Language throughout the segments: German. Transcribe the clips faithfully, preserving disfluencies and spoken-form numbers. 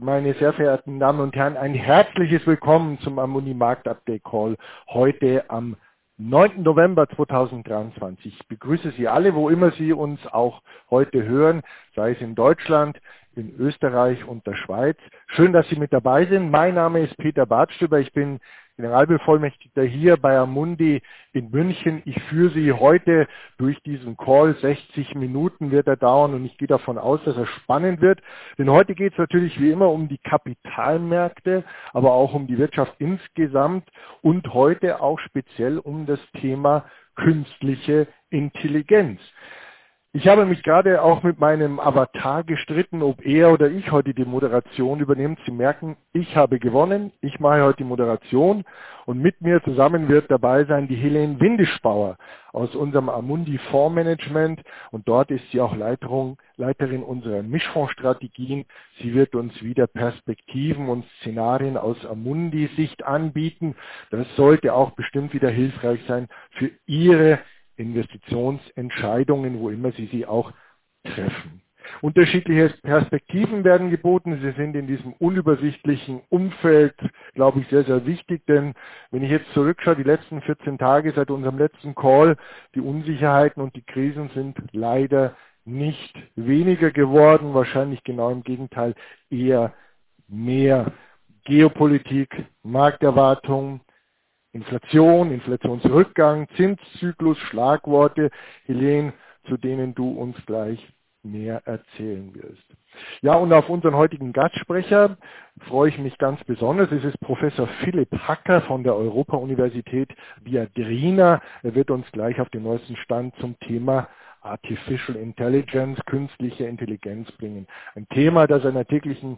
Meine sehr verehrten Damen und Herren, ein herzliches Willkommen zum Amundi Markt Update Call heute am neunten November zweitausenddreiundzwanzig. Ich begrüße Sie alle, wo immer Sie uns auch heute hören, sei es in Deutschland, in Österreich und der Schweiz. Schön, dass Sie mit dabei sind. Mein Name ist Peter Bartstöber. Ich bin Generalbevollmächtigter hier bei Amundi in München. Ich führe Sie heute durch diesen Call. sechzig Minuten wird er dauern und ich gehe davon aus, dass er spannend wird. Denn heute geht es natürlich wie immer um die Kapitalmärkte, aber auch um die Wirtschaft insgesamt und heute auch speziell um das Thema künstliche Intelligenz. Ich habe mich gerade auch mit meinem Avatar gestritten, ob er oder ich heute die Moderation übernimmt. Sie merken, ich habe gewonnen. Ich mache heute die Moderation und mit mir zusammen wird dabei sein die Helene Windischbauer aus unserem Amundi Fondsmanagement und dort ist sie auch Leiterin, Leiterin unserer Mischfondsstrategien. Sie wird uns wieder Perspektiven und Szenarien aus Amundi-Sicht anbieten. Das sollte auch bestimmt wieder hilfreich sein für Ihre Investitionsentscheidungen, wo immer Sie sie auch treffen. Unterschiedliche Perspektiven werden geboten. Sie sind in diesem unübersichtlichen Umfeld, glaube ich, sehr, sehr wichtig, denn wenn ich jetzt zurückschaue, die letzten vierzehn Tage seit unserem letzten Call, die Unsicherheiten und die Krisen sind leider nicht weniger geworden, wahrscheinlich genau im Gegenteil, eher mehr. Geopolitik, Markterwartungen, Inflation, Inflationsrückgang, Zinszyklus, Schlagworte, Helene, zu denen du uns gleich mehr erzählen wirst. Ja, und auf unseren heutigen Gastsprecher freue ich mich ganz besonders. Es ist Professor Philipp Hacker von der Europa-Universität Viadrina. Er wird uns gleich auf den neuesten Stand zum Thema Artificial Intelligence, künstliche Intelligenz bringen. Ein Thema, das einer täglichen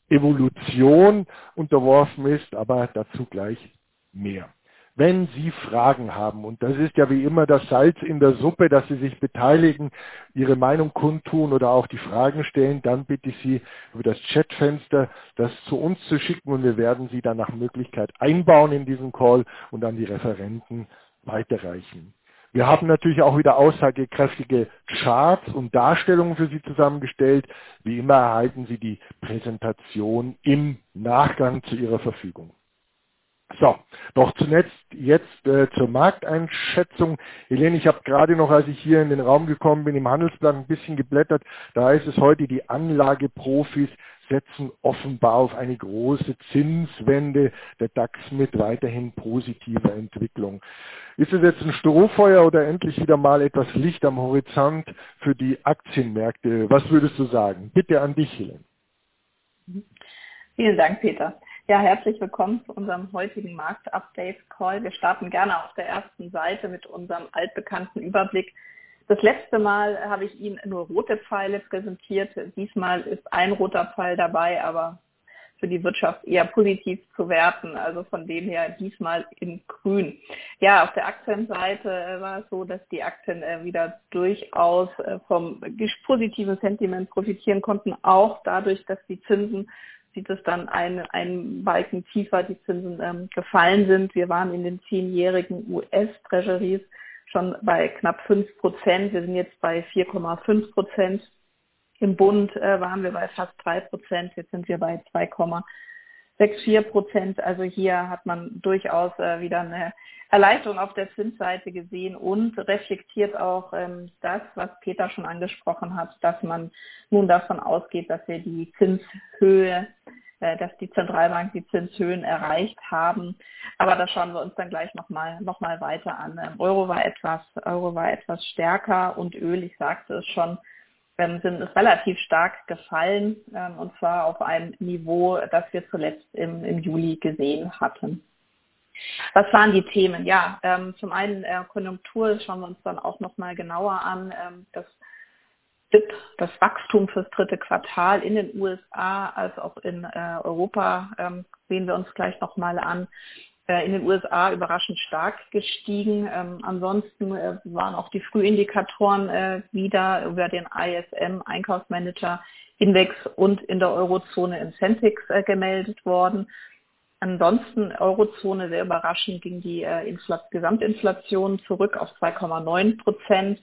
Evolution unterworfen ist, aber dazu gleich mehr. Wenn Sie Fragen haben, und das ist ja wie immer das Salz in der Suppe, dass Sie sich beteiligen, Ihre Meinung kundtun oder auch die Fragen stellen, dann bitte ich Sie über das Chatfenster das zu uns zu schicken und wir werden Sie dann nach Möglichkeit einbauen in diesen Call und an die Referenten weiterreichen. Wir haben natürlich auch wieder aussagekräftige Charts und Darstellungen für Sie zusammengestellt. Wie immer erhalten Sie die Präsentation im Nachgang zu Ihrer Verfügung. So, doch zunächst jetzt äh, zur Markteinschätzung. Helene, ich habe gerade noch, als ich hier in den Raum gekommen bin, im Handelsblatt ein bisschen geblättert. Da ist es heute, die Anlageprofis setzen offenbar auf eine große Zinswende, der DAX mit weiterhin positiver Entwicklung. Ist es jetzt ein Strohfeuer oder endlich wieder mal etwas Licht am Horizont für die Aktienmärkte? Was würdest du sagen? Bitte an dich, Helene. Vielen Dank, Peter. Ja, herzlich willkommen zu unserem heutigen Markt-Update-Call. Wir starten gerne auf der ersten Seite mit unserem altbekannten Überblick. Das letzte Mal habe ich Ihnen nur rote Pfeile präsentiert. Diesmal ist ein roter Pfeil dabei, aber für die Wirtschaft eher positiv zu werten. Also von dem her diesmal in grün. Ja, auf der Aktienseite war es so, dass die Aktien wieder durchaus vom positiven Sentiment profitieren konnten, auch dadurch, dass die Zinsen sieht es dann ein, ein Balken tiefer, die Zinsen ähm, gefallen sind. Wir waren in den zehnjährigen U S-Treasuries schon bei knapp fünf Prozent. Wir sind jetzt bei vier Komma fünf Prozent. Im Bund äh, waren wir bei fast drei Prozent. Jetzt sind wir bei zwei Komma vierundsechzig Prozent. Also hier hat man durchaus äh, wieder eine Erleichterung auf der Zinsseite gesehen und reflektiert auch ähm, das, was Peter schon angesprochen hat, dass man nun davon ausgeht, dass wir die Zinshöhe, äh, dass die Zentralbank die Zinshöhen erreicht haben. Aber da schauen wir uns dann gleich nochmal noch mal weiter an. Ähm, Euro war etwas, Euro war etwas stärker und Öl, ich sagte es schon, ähm, sind es relativ stark gefallen, ähm, und zwar auf einem Niveau, das wir zuletzt im, im Juli gesehen hatten. Was waren die Themen? Ja, ähm, zum einen äh, Konjunktur, schauen wir uns dann auch nochmal genauer an. Ähm, das D I P, das Wachstum fürs dritte Quartal in den U S A als auch in äh, Europa ähm, sehen wir uns gleich nochmal an. Äh, in den U S A überraschend stark gestiegen. Ähm, ansonsten äh, waren auch die Frühindikatoren äh, wieder über den I S M Einkaufsmanager Index und in der Eurozone im Centix äh, gemeldet worden. Ansonsten Eurozone, sehr überraschend, ging die äh, Infl- Gesamtinflation zurück auf zwei Komma neun Prozent.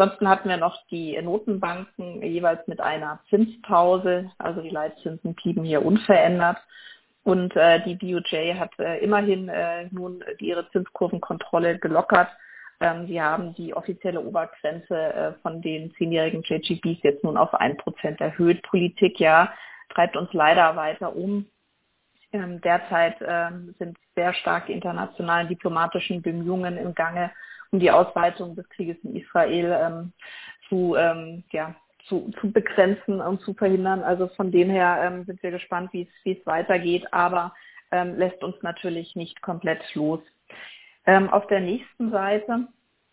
Ansonsten hatten wir noch die Notenbanken jeweils mit einer Zinspause, also die Leitzinsen blieben hier unverändert. Und äh, die B O J hat äh, immerhin äh, nun ihre Zinskurvenkontrolle gelockert. Ähm, sie haben die offizielle Obergrenze äh, von den zehnjährigen J G Bs jetzt nun auf ein Prozent erhöht. Politik, ja, treibt uns leider weiter um. Ähm, derzeit ähm, sind sehr starke internationale diplomatischen Bemühungen im Gange, um die Ausweitung des Krieges in Israel ähm, zu, ähm, ja, zu, zu begrenzen und zu verhindern. Also von dem her ähm, sind wir gespannt, wie es, wie es weitergeht, aber ähm, lässt uns natürlich nicht komplett los. Ähm, auf der nächsten Seite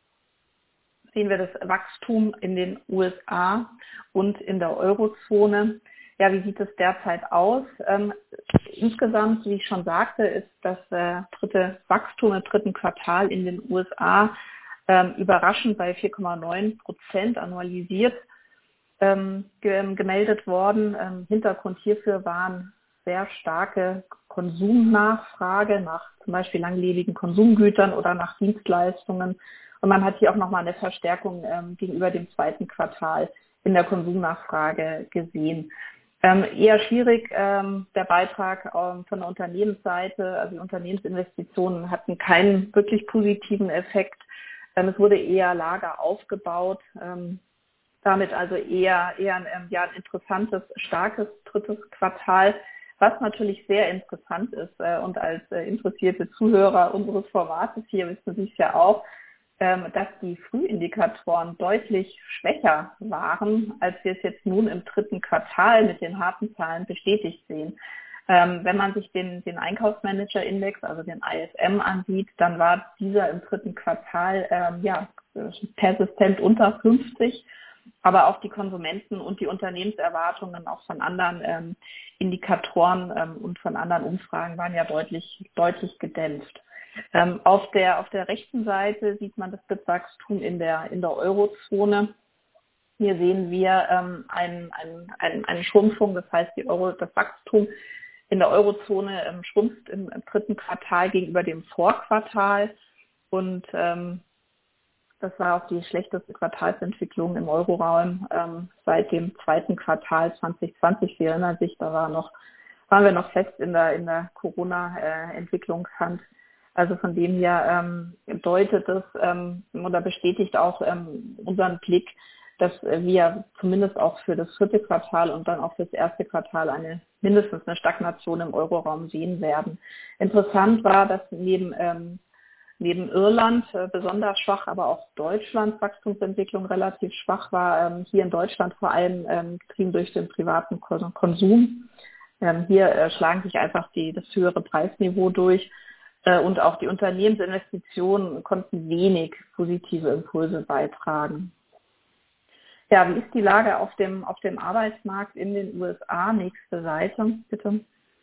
sehen wir das Wachstum in den U S A und in der Eurozone. Ja, wie sieht es derzeit aus? Ähm, insgesamt, wie ich schon sagte, ist das äh, dritte Wachstum im dritten Quartal in den U S A ähm, überraschend bei vier Komma neun Prozent annualisiert ähm, ge- gemeldet worden. Ähm, Hintergrund hierfür waren sehr starke Konsumnachfrage nach zum Beispiel langlebigen Konsumgütern oder nach Dienstleistungen. Und man hat hier auch nochmal eine Verstärkung ähm, gegenüber dem zweiten Quartal in der Konsumnachfrage gesehen. Ähm, eher schwierig, ähm, der Beitrag ähm, von der Unternehmensseite, also die Unternehmensinvestitionen hatten keinen wirklich positiven Effekt. Ähm, es wurde eher Lager aufgebaut, ähm, damit also eher, eher ein, ähm, ja, ein interessantes, starkes drittes Quartal, was natürlich sehr interessant ist äh, und als äh, interessierte Zuhörer unseres Formates hier wissen Sie es ja auch, ähm, dass die Frühindikatoren deutlich schwächer waren, als wir es jetzt nun im dritten Quartal mit den harten Zahlen bestätigt sehen. Ähm, wenn man sich den, den Einkaufsmanager-Index, also den I S M, ansieht, dann war dieser im dritten Quartal ähm, ja, persistent unter fünfzig. Aber auch die Konsumenten und die Unternehmenserwartungen auch von anderen ähm, Indikatoren ähm, und von anderen Umfragen waren ja deutlich, deutlich gedämpft. Ähm, auf der, auf der rechten Seite sieht man das B I P-Wachstum in der, in der Eurozone. Hier sehen wir ähm, ein, ein, ein, eine Schrumpfung, das heißt, die Euro, das Wachstum in der Eurozone ähm, schrumpft im, im dritten Quartal gegenüber dem Vorquartal und ähm, das war auch die schlechteste Quartalsentwicklung im Euroraum ähm, seit dem zweiten Quartal zwanzig zwanzig. Sie erinnern sich, da war noch, waren wir noch fest in der, in der Corona-Entwicklungshand. Also von dem her ähm, deutet es ähm, oder bestätigt auch ähm, unseren Blick, dass wir zumindest auch für das vierte Quartal und dann auch für das erste Quartal eine mindestens eine Stagnation im Euroraum sehen werden. Interessant war, dass neben ähm, Neben Irland äh, besonders schwach, aber auch Deutschlands Wachstumsentwicklung relativ schwach war. Ähm, hier in Deutschland vor allem ähm, getrieben durch den privaten Konsum. Ähm, hier äh, schlagen sich einfach die, das höhere Preisniveau durch. Äh, und auch die Unternehmensinvestitionen konnten wenig positive Impulse beitragen. Ja, wie ist die Lage auf dem, auf dem Arbeitsmarkt in den U S A? Nächste Seite, bitte.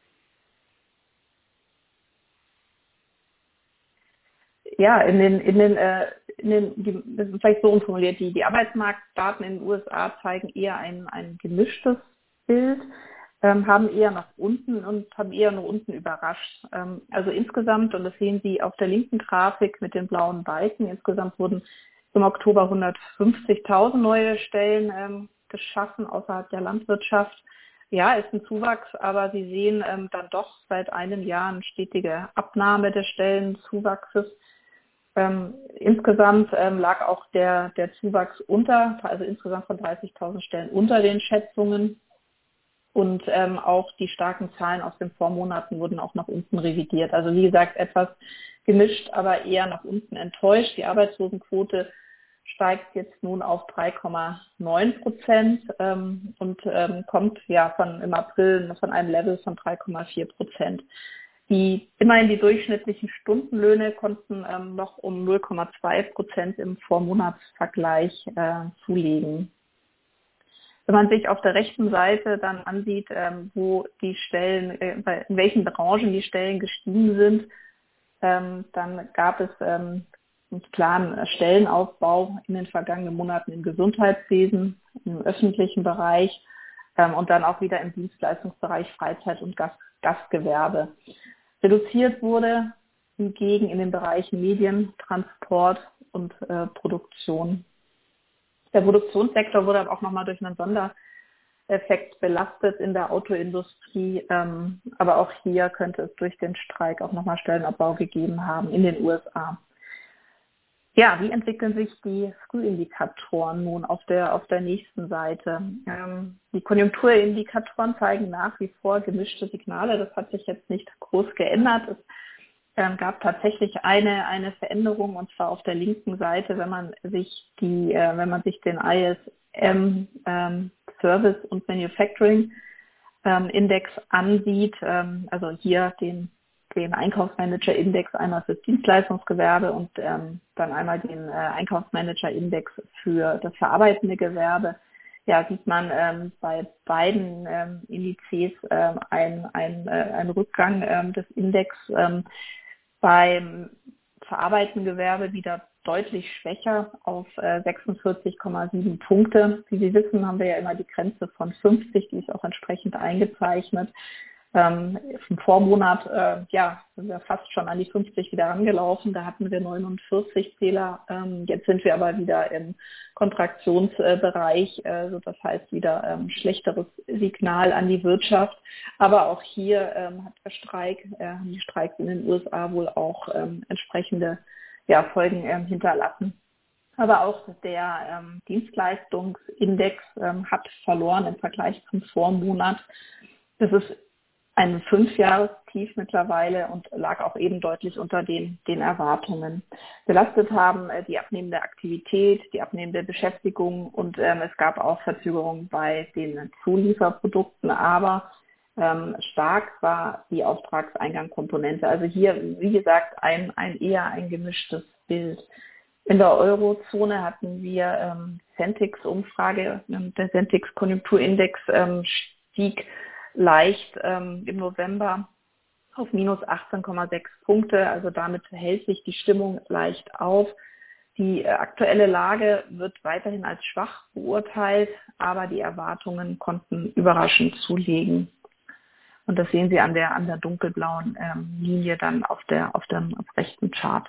Ja, in den, in den, äh, in den, die, das ist vielleicht so umformuliert, die, die Arbeitsmarktdaten in den U S A zeigen eher ein, ein gemischtes Bild, ähm, haben eher nach unten und haben eher nach unten überrascht. Ähm, also insgesamt, und das sehen Sie auf der linken Grafik mit den blauen Balken, insgesamt wurden im Oktober hundertfünfzigtausend neue Stellen ähm, geschaffen außerhalb der Landwirtschaft. Ja, ist ein Zuwachs, aber Sie sehen ähm, dann doch seit einem Jahr eine stetige Abnahme des Stellenzuwachses. Ähm, insgesamt ähm, lag auch der, der Zuwachs unter, also insgesamt von dreißigtausend Stellen unter den Schätzungen. Und ähm, auch die starken Zahlen aus den Vormonaten wurden auch nach unten revidiert. Also wie gesagt, etwas gemischt, aber eher nach unten enttäuscht. Die Arbeitslosenquote steigt jetzt nun auf drei Komma neun Prozent ähm, und ähm, kommt ja von im April von einem Level von drei Komma vier Prozent. Die, immerhin die durchschnittlichen Stundenlöhne konnten ähm, noch um null Komma zwei Prozent im Vormonatsvergleich äh, zulegen. Wenn man sich auf der rechten Seite dann ansieht, ähm, wo die Stellen, äh, in welchen Branchen die Stellen gestiegen sind, ähm, dann gab es ähm, einen klaren Stellenaufbau in den vergangenen Monaten im Gesundheitswesen, im öffentlichen Bereich ähm, und dann auch wieder im Dienstleistungsbereich Freizeit- und Gast Gastgewerbe. Reduziert wurde hingegen in den Bereichen Medien, Transport und äh, Produktion. Der Produktionssektor wurde aber auch nochmal durch einen Sondereffekt belastet in der Autoindustrie. Ähm, aber auch hier könnte es durch den Streik auch nochmal Stellenabbau gegeben haben in den U S A. Ja, wie entwickeln sich die Frühindikatoren nun auf der auf der nächsten Seite? Ähm, die Konjunkturindikatoren zeigen nach wie vor gemischte Signale. Das hat sich jetzt nicht groß geändert. Es ähm, gab tatsächlich eine eine Veränderung, und zwar auf der linken Seite, wenn man sich die äh, wenn man sich den I S M ähm, Service und Manufacturing ähm, Index ansieht, ähm, also hier den den Einkaufsmanager-Index einmal fürs Dienstleistungsgewerbe und ähm, dann einmal den äh, Einkaufsmanager-Index für das verarbeitende Gewerbe. Ja, sieht man ähm, bei beiden ähm, Indizes ähm, ein, ein, äh, ein Rückgang ähm, des Index. Ähm, beim verarbeitenden Gewerbe wieder deutlich schwächer auf äh, sechsundvierzig Komma sieben Punkte. Wie Sie wissen, haben wir ja immer die Grenze von fünfzig, die ist auch entsprechend eingezeichnet. Ähm, Im Vormonat äh, ja, sind wir fast schon an die fünfzig wieder rangelaufen. Da hatten wir neunundvierzig Zähler. Ähm, jetzt sind wir aber wieder im Kontraktionsbereich, äh, so das heißt wieder ähm, schlechteres Signal an die Wirtschaft. Aber auch hier ähm, hat der Streik, äh, haben die Streiks in den U S A wohl auch ähm, entsprechende ja, Folgen ähm, hinterlassen. Aber auch der ähm, Dienstleistungsindex ähm, hat verloren im Vergleich zum Vormonat. Das ist ein Fünfjahrestief mittlerweile und lag auch eben deutlich unter den, den Erwartungen. Belastet haben äh, die abnehmende Aktivität, die abnehmende Beschäftigung und ähm, es gab auch Verzögerungen bei den Zulieferprodukten, aber ähm, stark war die Auftragseingangkomponente. Also hier, wie gesagt, ein, ein eher ein gemischtes Bild. In der Eurozone hatten wir ähm, Centix-Umfrage, der Centix-Konjunkturindex ähm, stieg leicht ähm, im November auf minus achtzehn Komma sechs Punkte. Also damit hält sich die Stimmung leicht auf. Die äh, aktuelle Lage wird weiterhin als schwach beurteilt, aber die Erwartungen konnten überraschend zulegen. Und das sehen Sie an der an der dunkelblauen ähm, Linie dann auf der auf dem auf rechten Chart.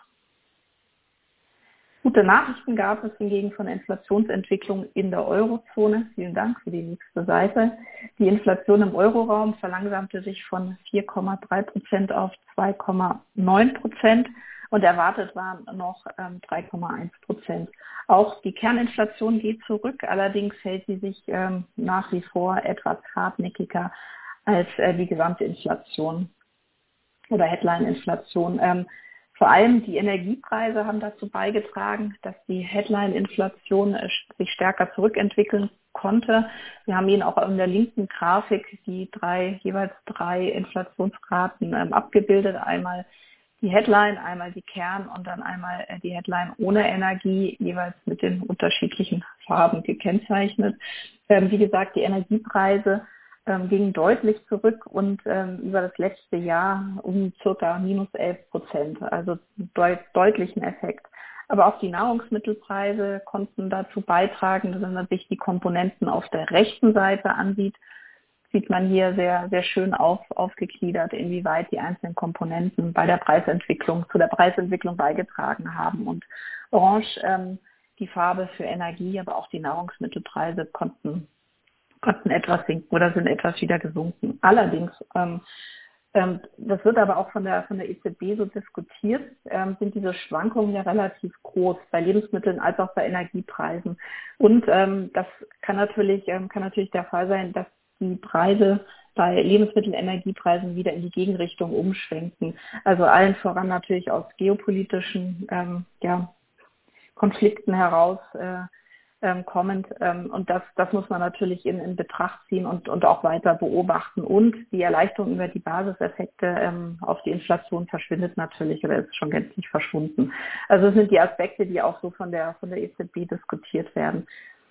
Gute Nachrichten gab es hingegen von der Inflationsentwicklung in der Eurozone. Vielen Dank für die nächste Seite. Die Inflation im Euroraum verlangsamte sich von vier Komma drei Prozent auf zwei Komma neun Prozent und erwartet waren noch ähm, drei Komma eins Prozent. Auch die Kerninflation geht zurück, allerdings hält sie sich ähm, nach wie vor etwas hartnäckiger als äh, die gesamte Inflation oder Headline-Inflation. Ähm, Vor allem die Energiepreise haben dazu beigetragen, dass die Headline-Inflation sich stärker zurückentwickeln konnte. Wir haben Ihnen auch in der linken Grafik die drei, jeweils drei Inflationsraten ähm, abgebildet. Einmal die Headline, einmal die Kern und dann einmal äh, die Headline ohne Energie, jeweils mit den unterschiedlichen Farben gekennzeichnet. Ähm, wie gesagt, die Energiepreise ähm, gingen deutlich zurück und ähm, über das letzte Jahr um circa minus elf Prozent, also deut- deutlichen Effekt. Aber auch die Nahrungsmittelpreise konnten dazu beitragen, wenn man sich die Komponenten auf der rechten Seite ansieht, sieht man hier sehr, sehr schön auf, aufgegliedert, inwieweit die einzelnen Komponenten bei der Preisentwicklung, zu der Preisentwicklung beigetragen haben. Und orange, ähm, die Farbe für Energie, aber auch die Nahrungsmittelpreise konnten, konnten etwas sinken oder sind etwas wieder gesunken. Allerdings, ähm, ähm, das wird aber auch von der, von der E Z B so diskutiert, ähm, sind diese Schwankungen ja relativ groß bei Lebensmitteln als auch bei Energiepreisen. Und ähm, das kann natürlich, ähm, kann natürlich der Fall sein, dass die Preise bei Lebensmittel- und Energiepreisen wieder in die Gegenrichtung umschwenken. Also allen voran natürlich aus geopolitischen ähm, ja, Konflikten heraus äh, ähm, kommend. Ähm, und das, das muss man natürlich in, in Betracht ziehen und, und auch weiter beobachten. Und die Erleichterung über die Basiseffekte ähm, auf die Inflation verschwindet natürlich oder ist schon gänzlich verschwunden. Also das sind die Aspekte, die auch so von der, von der E Z B diskutiert werden.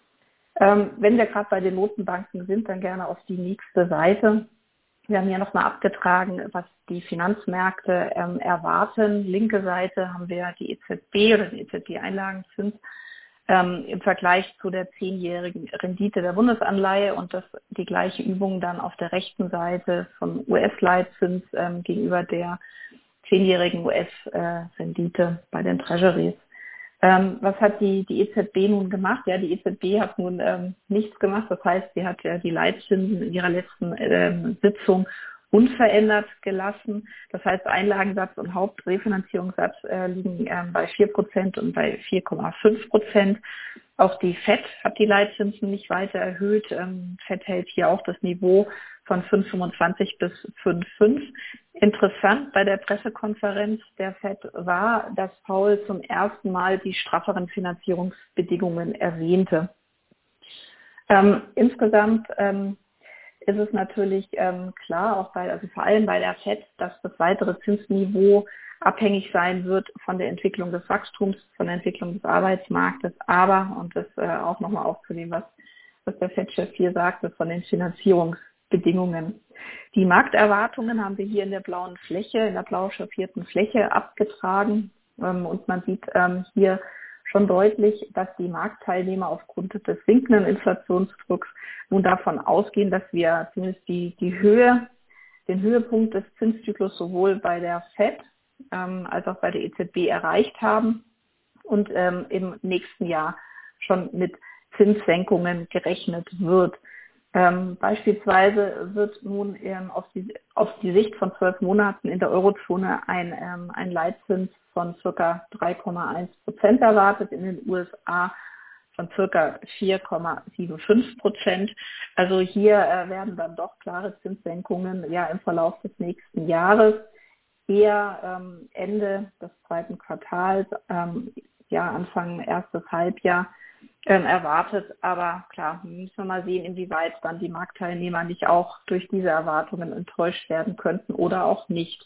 Ähm, wenn wir gerade bei den Notenbanken sind, dann gerne auf die nächste Seite. Wir haben hier nochmal abgetragen, was die Finanzmärkte ähm, erwarten. Linke Seite haben wir die E Z B oder den E Z B-Einlagenzins ähm, im Vergleich zu der zehnjährigen Rendite der Bundesanleihe und das die gleiche Übung dann auf der rechten Seite vom U S-Leitzins ähm, gegenüber der zehnjährigen U S-Rendite bei den Treasuries. Ähm, was hat die, die E Z B nun gemacht? Ja, die E Z B hat nun ähm, nichts gemacht. Das heißt, sie hat ja die Leitzinsen in ihrer letzten ähm, Sitzung unverändert gelassen. Das heißt, Einlagensatz und Hauptrefinanzierungssatz äh, liegen ähm, bei vier Prozent und bei vier Komma fünf Prozent. Auch die Fed hat die Leitzinsen nicht weiter erhöht. Ähm, Fed hält hier auch das Niveau von fünf Komma fünfundzwanzig bis fünf Komma fünf. Interessant bei der Pressekonferenz der Fed war, dass Powell zum ersten Mal die strafferen Finanzierungsbedingungen erwähnte. Ähm, insgesamt ähm, ist es natürlich ähm, klar, auch bei, also vor allem bei der Fed, dass das weitere Zinsniveau abhängig sein wird von der Entwicklung des Wachstums, von der Entwicklung des Arbeitsmarktes, aber, und das äh, auch nochmal aufzunehmen, was, was der Fed-Chef hier sagte, von den Finanzierungsbedingungen. Die Markterwartungen haben wir hier in der blauen Fläche, in der blau schaffierten Fläche abgetragen, ähm, und man sieht ähm, hier schon deutlich, dass die Marktteilnehmer aufgrund des sinkenden Inflationsdrucks nun davon ausgehen, dass wir zumindest die, die Höhe, den Höhepunkt des Zinszyklus sowohl bei der Fed ähm, als auch bei der E Z B erreicht haben und ähm, im nächsten Jahr schon mit Zinssenkungen gerechnet wird. Ähm, beispielsweise wird nun ähm, auf, die, auf die Sicht von zwölf Monaten in der Eurozone ein, ähm, ein Leitzins von ca. drei Komma eins Prozent erwartet, in den U S A von ca. vier Komma fünfundsiebzig Prozent. Also hier äh, werden dann doch klare Zinssenkungen ja im Verlauf des nächsten Jahres, eher ähm, Ende des zweiten Quartals, ähm, ja Anfang erstes Halbjahr ähm, erwartet. Aber klar, müssen wir mal sehen, inwieweit dann die Marktteilnehmer nicht auch durch diese Erwartungen enttäuscht werden könnten oder auch nicht.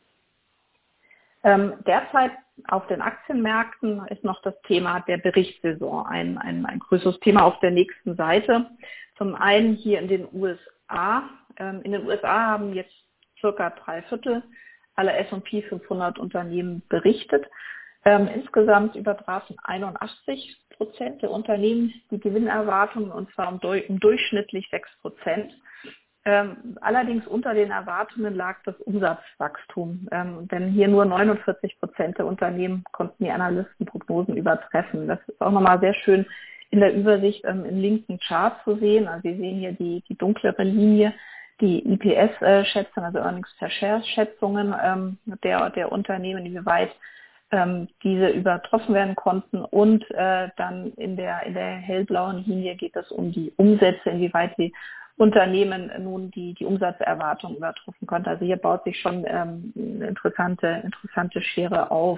Ähm, derzeit auf den Aktienmärkten ist noch das Thema der Berichtssaison ein, ein, ein größeres Thema auf der nächsten Seite. Zum einen hier in den U S A. Ähm, in den U S A haben jetzt circa drei Viertel aller S und P fünfhundert Unternehmen berichtet. Ähm, insgesamt übertrafen einundachtzig Prozent der Unternehmen die Gewinnerwartungen, und zwar um, durch, um durchschnittlich sechs Prozent. Ähm, allerdings unter den Erwartungen lag das Umsatzwachstum, ähm, denn hier nur neunundvierzig Prozent der Unternehmen konnten die Analystenprognosen übertreffen. Das ist auch nochmal sehr schön in der Übersicht ähm, im linken Chart zu sehen. Also wir sehen hier die, die dunklere Linie, die E P S-Schätzungen, also Earnings per Share-Schätzungen ähm, der, der Unternehmen, inwieweit ähm, diese übertroffen werden konnten. Und äh, dann in der, in der hellblauen Linie geht es um die Umsätze, inwieweit die Unternehmen nun die, die Umsatzerwartung übertroffen konnte. Also hier baut sich schon ähm, eine interessante, interessante Schere auf.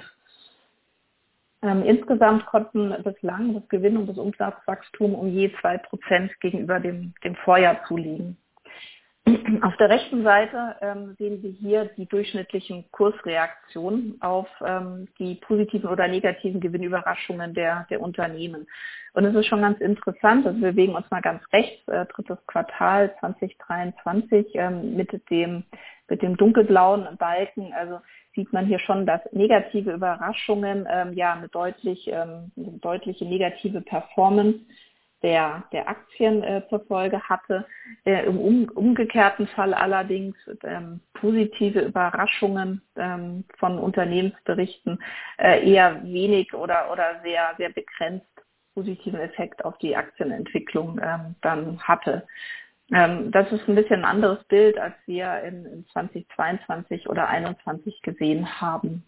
Ähm, insgesamt konnten bislang das Gewinn- und das Umsatzwachstum um je zwei Prozent gegenüber dem, dem Vorjahr zulegen. Auf der rechten Seite ähm, sehen wir hier die durchschnittlichen Kursreaktionen auf ähm, die positiven oder negativen Gewinnüberraschungen der, der Unternehmen. Und es ist schon ganz interessant, also wir bewegen uns mal ganz rechts, äh, drittes Quartal zwanzig dreiundzwanzig ähm, mit dem, mit dem dunkelblauen Balken, also sieht man hier schon, dass negative Überraschungen ähm, ja eine deutlich, ähm, eine deutliche negative Performance der, der Aktien äh, zur Folge hatte. Äh, Im um, umgekehrten Fall allerdings ähm, positive Überraschungen ähm, von Unternehmensberichten äh, eher wenig oder, oder sehr, sehr begrenzt positiven Effekt auf die Aktienentwicklung ähm, dann hatte. Ähm, das ist ein bisschen ein anderes Bild, als wir in, in zwanzig zweiundzwanzig oder einundzwanzig gesehen haben.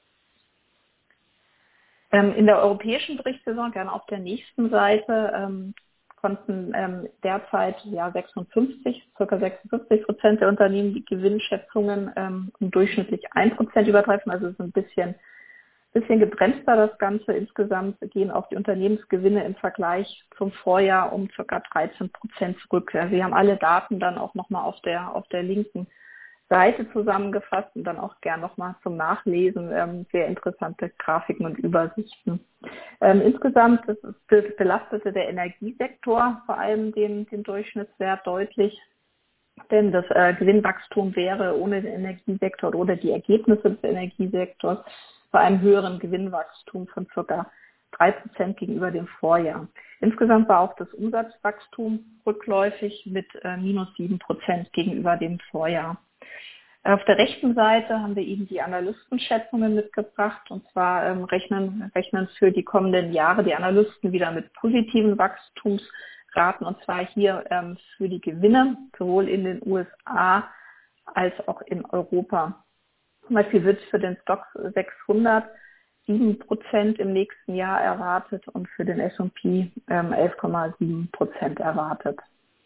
In der europäischen Berichtssaison, gerne auf der nächsten Seite, ähm, konnten ähm, derzeit ja sechsundfünfzig, circa sechsundfünfzig Prozent der Unternehmen die Gewinnschätzungen ähm, um durchschnittlich ein Prozent übertreffen. Also es ist ein bisschen, bisschen gebremster das Ganze. Insgesamt gehen auch die Unternehmensgewinne im Vergleich zum Vorjahr um circa dreizehn Prozent zurück. Also wir haben alle Daten dann auch nochmal auf der, auf der linken Seite zusammengefasst und dann auch gern nochmal zum Nachlesen ähm, sehr interessante Grafiken und Übersichten. Ähm, insgesamt das, das belastete der Energiesektor vor allem den, den Durchschnittswert deutlich, denn das äh, Gewinnwachstum wäre ohne den Energiesektor oder die Ergebnisse des Energiesektors bei einem höheren Gewinnwachstum von ca. drei Prozent gegenüber dem Vorjahr. Insgesamt war auch das Umsatzwachstum rückläufig mit äh, minus sieben Prozent gegenüber dem Vorjahr. Auf der rechten Seite haben wir Ihnen die Analystenschätzungen mitgebracht. Und zwar ähm, rechnen, rechnen für die kommenden Jahre die Analysten wieder mit positiven Wachstumsraten. Und zwar hier ähm, für die Gewinne, sowohl in den U S A als auch in Europa. Zum Beispiel wird für den Stock sechshundert sieben Prozent im nächsten Jahr erwartet und für den S und P ähm, elf Komma sieben Prozent erwartet.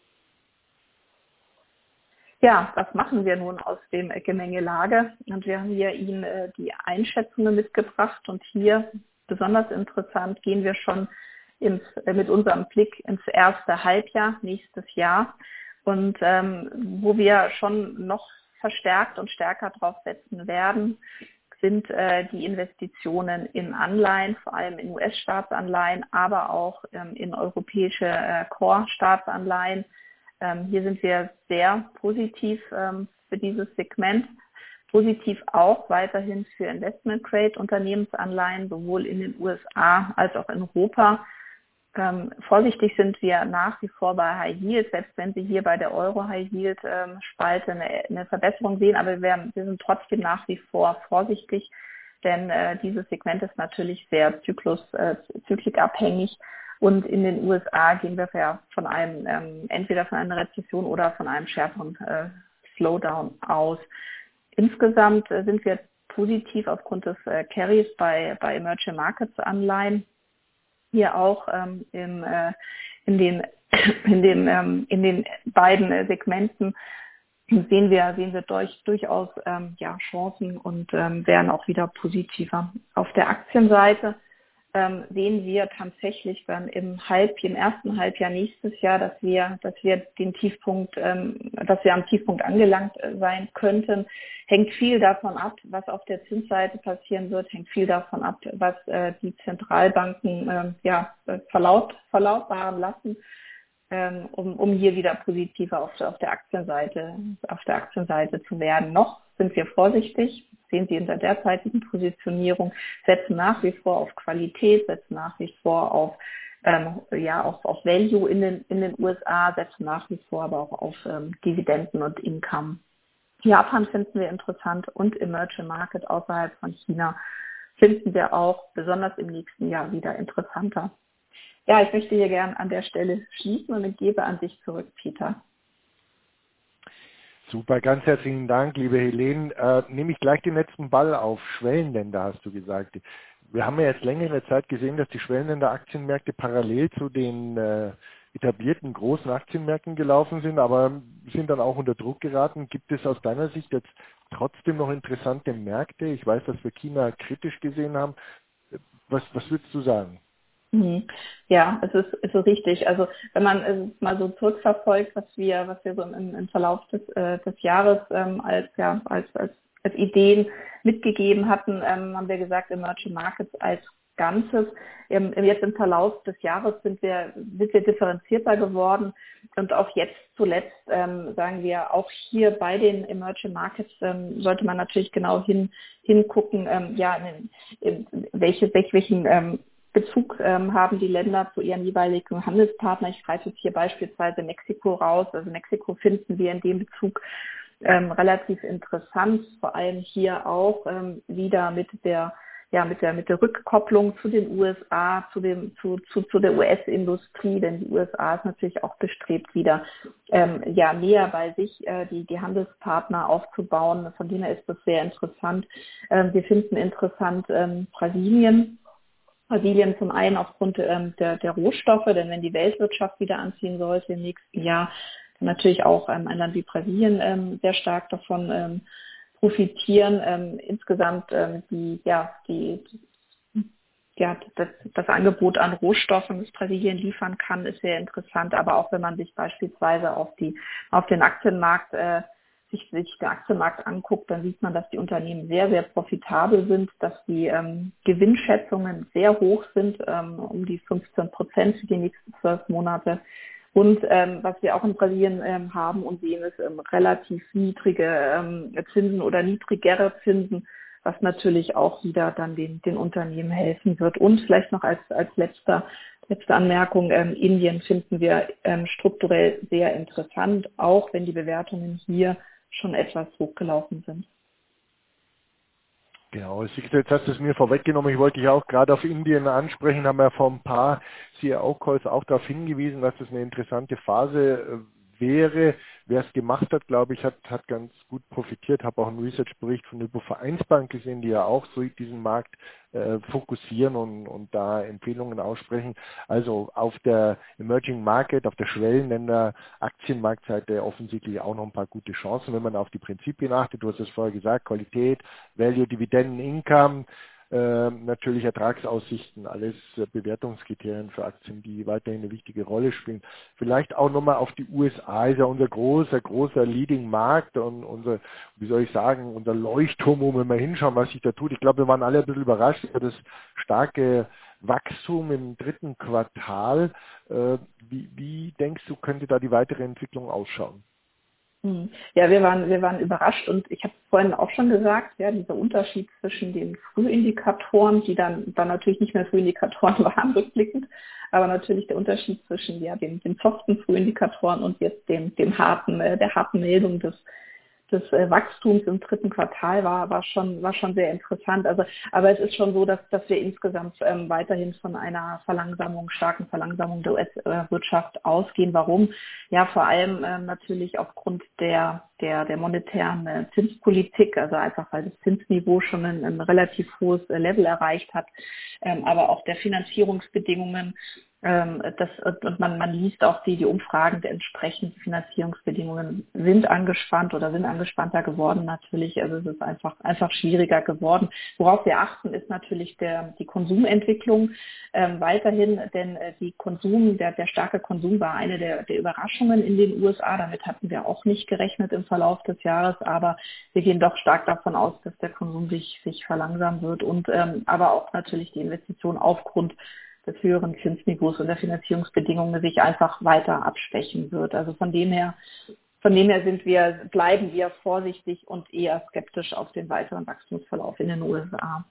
Ja, was machen wir nun aus dem Gemengelage? Und wir haben hier Ihnen äh, die Einschätzungen mitgebracht und hier besonders interessant gehen wir schon ins, äh, mit unserem Blick ins erste Halbjahr nächstes Jahr und ähm, wo wir schon noch verstärkt und stärker drauf setzen werden, sind äh, die Investitionen in Anleihen, vor allem in U S-Staatsanleihen, aber auch ähm, in europäische äh, Core-Staatsanleihen. Ähm, hier sind wir sehr positiv ähm, für dieses Segment, positiv auch weiterhin für Investment-Grade-Unternehmensanleihen, sowohl in den U S A als auch in Europa. Ähm, vorsichtig sind wir nach wie vor bei High Yield, selbst wenn Sie hier bei der Euro-High Yield-Spalte ähm, eine, eine Verbesserung sehen, aber wir, wir sind trotzdem nach wie vor vorsichtig, denn äh, dieses Segment ist natürlich sehr zyklus, äh, zyklikabhängig. Und in den U S A gehen wir ja von einem, ähm, entweder von einer Rezession oder von einem schärferen äh, Slowdown aus. Insgesamt äh, sind wir positiv aufgrund des äh, Carries bei, bei Emerging Markets Anleihen. Hier auch ähm, im, äh, in den, in den, ähm, in den beiden äh, Segmenten sehen wir, sehen wir durch, durchaus ähm, ja, Chancen und ähm, werden auch wieder positiver. Auf der Aktienseite Ähm, sehen wir tatsächlich dann im Halb, im ersten Halbjahr nächstes Jahr, dass wir, dass wir den Tiefpunkt, ähm, dass wir am Tiefpunkt angelangt äh, sein könnten. Hängt viel davon ab, was auf der Zinsseite passieren wird, hängt viel davon ab, was äh, die Zentralbanken äh, ja, verlaut, verlautbaren lassen, ähm, um, um hier wieder positiver auf, auf der Aktienseite, auf der Aktienseite zu werden. Noch sind wir vorsichtig. Sehen Sie in der derzeitigen Positionierung, setzen nach wie vor auf Qualität, setzen nach wie vor auf, ähm, ja, auf, auf Value in den, in den U S A, setzen nach wie vor aber auch auf ähm, Dividenden und Income. Japan finden wir interessant und Emerging Market außerhalb von China finden wir auch besonders im nächsten Jahr wieder interessanter. Ja, ich möchte hier gern an der Stelle schließen und ich gebe an dich zurück, Peter. Super, ganz herzlichen Dank, liebe Helene. Äh, nehme ich gleich den letzten Ball auf. Schwellenländer, hast du gesagt. Wir haben ja jetzt längere Zeit gesehen, dass die Schwellenländer-Aktienmärkte parallel zu den äh, etablierten großen Aktienmärkten gelaufen sind, aber sind dann auch unter Druck geraten. Gibt es aus deiner Sicht jetzt trotzdem noch interessante Märkte? Ich weiß, dass wir China kritisch gesehen haben. Was, was würdest du sagen? Ja, es ist, es ist richtig. Also wenn man es mal so zurückverfolgt, was wir, was wir so im, im Verlauf des, äh, des Jahres ähm, als, ja, als, als, als Ideen mitgegeben hatten, ähm, haben wir gesagt, Emerging Markets als Ganzes. Ähm, jetzt im Verlauf des Jahres sind wir, sind wir differenzierter geworden und auch jetzt zuletzt ähm, sagen wir, auch hier bei den Emerging Markets ähm, sollte man natürlich genau hin hingucken, ähm, ja, in, in welche, welche, welchen ähm, Bezug ähm, haben die Länder zu ihren jeweiligen Handelspartnern. Ich greife jetzt hier beispielsweise Mexiko raus. Also Mexiko finden wir in dem Bezug ähm, relativ interessant, vor allem hier auch ähm, wieder mit der ja mit der mit der Rückkopplung zu den U S A, zu dem zu zu, zu der U S-Industrie, denn die U S A ist natürlich auch bestrebt, wieder ähm, ja näher bei sich äh, die die Handelspartner aufzubauen. Von denen her ist das sehr interessant. Ähm, wir finden interessant ähm, Brasilien. Brasilien zum einen aufgrund ähm, der, der Rohstoffe, denn wenn die Weltwirtschaft wieder anziehen sollte im nächsten Jahr, kann natürlich auch ähm, ein Land wie Brasilien ähm, sehr stark davon ähm, profitieren. Ähm, insgesamt ähm, die, ja, die, ja, das, das Angebot an Rohstoffen, das Brasilien liefern kann, ist sehr interessant. Aber auch wenn man sich beispielsweise auf die auf den Aktienmarkt äh, sich, sich der Aktienmarkt anguckt, dann sieht man, dass die Unternehmen sehr, sehr profitabel sind, dass die ähm, Gewinnschätzungen sehr hoch sind, ähm, um die fünfzehn Prozent für die nächsten zwölf Monate. Und ähm, was wir auch in Brasilien ähm, haben und sehen, ist ähm, relativ niedrige ähm, Zinsen oder niedrigere Zinsen, was natürlich auch wieder dann den, den Unternehmen helfen wird. Und vielleicht noch als, als letzter, letzte Anmerkung, ähm, Indien finden wir ähm, strukturell sehr interessant, auch wenn die Bewertungen hier schon etwas hochgelaufen sind. Genau, jetzt hast du es mir vorweggenommen. Ich wollte dich auch gerade auf Indien ansprechen, haben wir vor ein paar C E O-Calls auch darauf hingewiesen, dass das eine interessante Phase wäre. Wer es gemacht hat, glaube ich, hat, hat ganz gut profitiert. Habe auch einen Research-Bericht von der Vereinsbank gesehen, die ja auch so diesen Markt äh, fokussieren und, und da Empfehlungen aussprechen. Also auf der Emerging Market, auf der Schwellenländer Aktienmarktseite offensichtlich auch noch ein paar gute Chancen, wenn man auf die Prinzipien achtet. Du hast es vorher gesagt, Qualität, Value, Dividenden, Income, Äh, natürlich Ertragsaussichten, alles äh, Bewertungskriterien für Aktien, die weiterhin eine wichtige Rolle spielen. Vielleicht auch nochmal auf die U S A, ist ja unser großer, großer Leading Markt und unser, wie soll ich sagen, unser Leuchtturm, wo wir mal hinschauen, was sich da tut. Ich glaube, wir waren alle ein bisschen überrascht über das starke Wachstum im dritten Quartal. Äh, wie, wie denkst du, könnte da die weitere Entwicklung ausschauen? Ja, wir waren, wir waren überrascht und ich habe vorhin auch schon gesagt, ja, dieser Unterschied zwischen den Frühindikatoren, die dann, dann natürlich nicht mehr Frühindikatoren waren, rückblickend, aber natürlich der Unterschied zwischen ja, den, den soften Frühindikatoren und jetzt dem, dem harten, äh, der harten Meldung des des äh, Wachstums im dritten Quartal war, war schon, war schon sehr interessant. Also, aber es ist schon so, dass, dass wir insgesamt ähm, weiterhin von einer Verlangsamung, starken Verlangsamung der U S-Wirtschaft ausgehen. Warum? Ja, vor allem ähm, natürlich aufgrund der, der, der monetären äh, Zinspolitik, also einfach, weil das Zinsniveau schon ein, ein relativ hohes äh, Level erreicht hat, ähm, aber auch der Finanzierungsbedingungen. Das, und man, man liest auch die, die Umfragen der entsprechenden Finanzierungsbedingungen sind angespannt oder sind angespannter geworden natürlich. Also es ist einfach, einfach schwieriger geworden. Worauf wir achten, ist natürlich der, die Konsumentwicklung ähm, weiterhin, denn äh, die Konsum, der, der starke Konsum war eine der, der Überraschungen in den U S A. Damit hatten wir auch nicht gerechnet im Verlauf des Jahres, aber wir gehen doch stark davon aus, dass der Konsum sich, sich verlangsamen wird und ähm, aber auch natürlich die Investition aufgrund des höheren Zinsniveaus und der Finanzierungsbedingungen sich einfach weiter abschwächen wird. Also von dem her, von dem her sind wir, bleiben wir vorsichtig und eher skeptisch auf den weiteren Wachstumsverlauf in den U S A.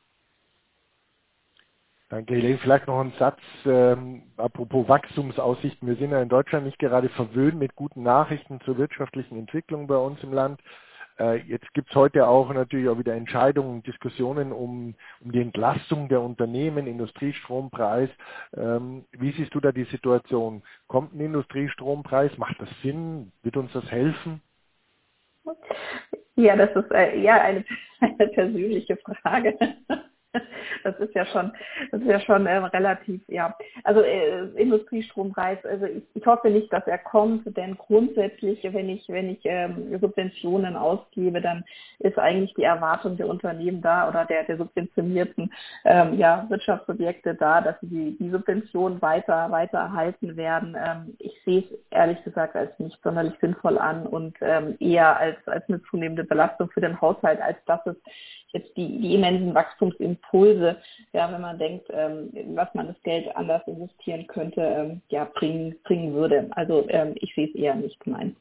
Danke, Helene. Vielleicht noch ein Satz, ähm, apropos Wachstumsaussichten. Wir sind ja in Deutschland nicht gerade verwöhnt mit guten Nachrichten zur wirtschaftlichen Entwicklung bei uns im Land. Jetzt gibt es heute auch natürlich auch wieder Entscheidungen, Diskussionen um, um die Entlastung der Unternehmen, Industriestrompreis. Ähm, wie siehst du da die Situation? Kommt ein Industriestrompreis? Macht das Sinn? Wird uns das helfen? Ja, das ist äh, eher eine, eine persönliche Frage. Das ist ja schon, das ist ja schon äh, relativ, ja. Also äh, Industriestrompreis, also ich, ich hoffe nicht, dass er kommt, denn grundsätzlich, wenn ich, wenn ich ähm, Subventionen ausgebe, dann ist eigentlich die Erwartung der Unternehmen da oder der, der subventionierten ähm, ja, Wirtschaftsobjekte da, dass sie die, die Subventionen weiter, weiter erhalten werden. Ähm, ich sehe es ehrlich gesagt als nicht sonderlich sinnvoll an und ähm, eher als, als eine zunehmende Belastung für den Haushalt, als dass es jetzt die, die immensen Wachstumsimpulse, ja, wenn man denkt, ähm, was man das Geld anders investieren könnte, ähm, ja, bringen, bringen würde. Also ähm, ich sehe es eher nicht, nein.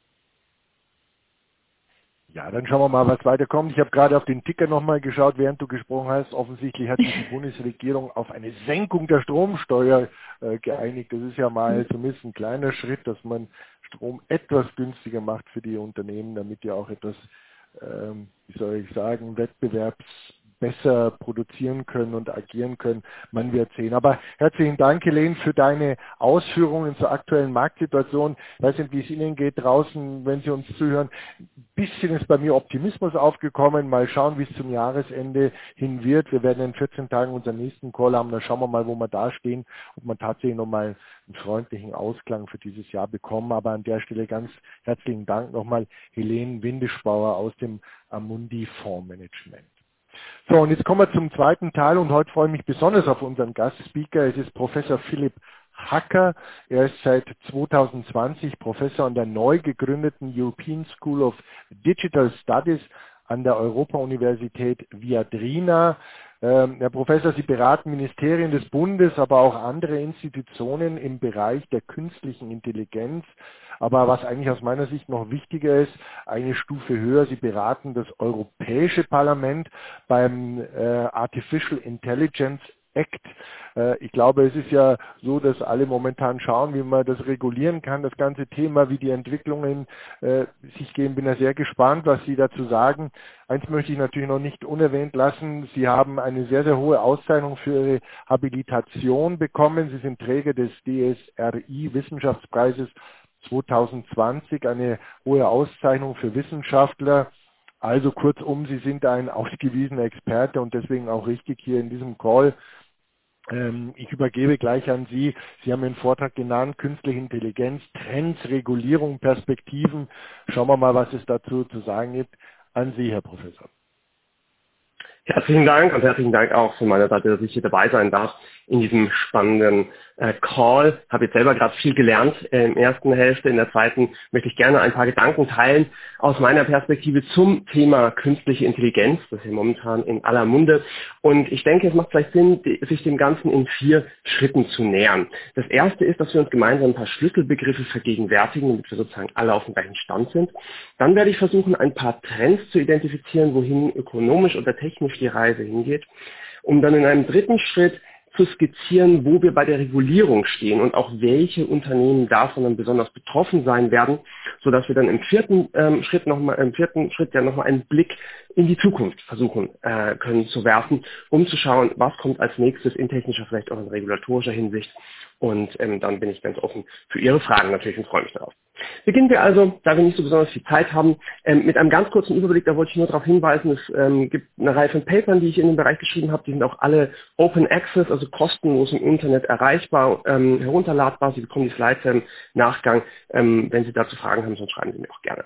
Ja, dann schauen wir mal, was weiterkommt. Ich habe gerade auf den Ticker nochmal geschaut, während du gesprochen hast. Offensichtlich hat sich die Bundesregierung auf eine Senkung der Stromsteuer äh, geeinigt. Das ist ja mal zumindest ein kleiner Schritt, dass man Strom etwas günstiger macht für die Unternehmen, damit die auch etwas Ähm, wie soll ich sagen, wettbewerbs besser produzieren können und agieren können. Man wird sehen. Aber herzlichen Dank, Helene, für deine Ausführungen zur aktuellen Marktsituation. Ich weiß nicht, wie es Ihnen geht draußen, wenn Sie uns zuhören. Ein bisschen ist bei mir Optimismus aufgekommen. Mal schauen, wie es zum Jahresende hin wird. Wir werden in vierzehn Tagen unseren nächsten Call haben. Dann schauen wir mal, wo wir da stehen, ob wir tatsächlich nochmal einen freundlichen Ausklang für dieses Jahr bekommen. Aber an der Stelle ganz herzlichen Dank nochmal, Helene Windischbauer aus dem Amundi Fondsmanagement. So, und jetzt kommen wir zum zweiten Teil und heute freue ich mich besonders auf unseren Gastspeaker. Es ist Professor Philipp Hacker. Er ist seit zwanzig zwanzig Professor an der neu gegründeten European School of Digital Studies an der Europa-Universität Viadrina. Ähm, Herr Professor, Sie beraten Ministerien des Bundes, aber auch andere Institutionen im Bereich der künstlichen Intelligenz. Aber was eigentlich aus meiner Sicht noch wichtiger ist, eine Stufe höher, Sie beraten das Europäische Parlament beim äh, Artificial Intelligence Act. Ich glaube, es ist ja so, dass alle momentan schauen, wie man das regulieren kann, das ganze Thema, wie die Entwicklungen äh, sich gehen. Bin ja sehr gespannt, was Sie dazu sagen. Eins möchte ich natürlich noch nicht unerwähnt lassen. Sie haben eine sehr, sehr hohe Auszeichnung für Ihre Habilitation bekommen. Sie sind Träger des D S R I-Wissenschaftspreises zwanzig zwanzig, eine hohe Auszeichnung für Wissenschaftler. Also kurzum, Sie sind ein ausgewiesener Experte und deswegen auch richtig hier in diesem Call. Ich übergebe gleich an Sie. Sie haben Ihren Vortrag genannt, Künstliche Intelligenz, Trends, Regulierung, Perspektiven. Schauen wir mal, was es dazu zu sagen gibt. An Sie, Herr Professor. Herzlichen Dank und herzlichen Dank auch von meiner Seite, dass ich hier dabei sein darf in diesem spannenden äh, Call. Habe jetzt selber gerade viel gelernt äh, in der ersten Hälfte. In der zweiten möchte ich gerne ein paar Gedanken teilen aus meiner Perspektive zum Thema künstliche Intelligenz. Das ist ja momentan in aller Munde. Und ich denke, es macht vielleicht Sinn, die, sich dem Ganzen in vier Schritten zu nähern. Das erste ist, dass wir uns gemeinsam ein paar Schlüsselbegriffe vergegenwärtigen, damit wir sozusagen alle auf dem gleichen Stand sind. Dann werde ich versuchen, ein paar Trends zu identifizieren, wohin ökonomisch oder technisch die Reise hingeht, um dann in einem dritten Schritt zu skizzieren, wo wir bei der Regulierung stehen und auch welche Unternehmen davon dann besonders betroffen sein werden, sodass wir dann im vierten ähm, Schritt noch mal, im vierten Schritt ja nochmal einen Blick in die Zukunft versuchen äh, können zu werfen, um zu schauen, was kommt als nächstes in technischer, vielleicht auch in regulatorischer Hinsicht. Und ähm, dann bin ich ganz offen für Ihre Fragen natürlich und freue mich darauf. Beginnen wir also, da wir nicht so besonders viel Zeit haben, ähm, mit einem ganz kurzen Überblick. Da wollte ich nur darauf hinweisen, es ähm, gibt eine Reihe von Papern, die ich in dem Bereich geschrieben habe. Die sind auch alle Open Access, also kostenlos im Internet erreichbar, ähm, herunterladbar. Sie bekommen die Slides im Nachgang. Ähm, wenn Sie dazu Fragen haben, sonst schreiben Sie mir auch gerne.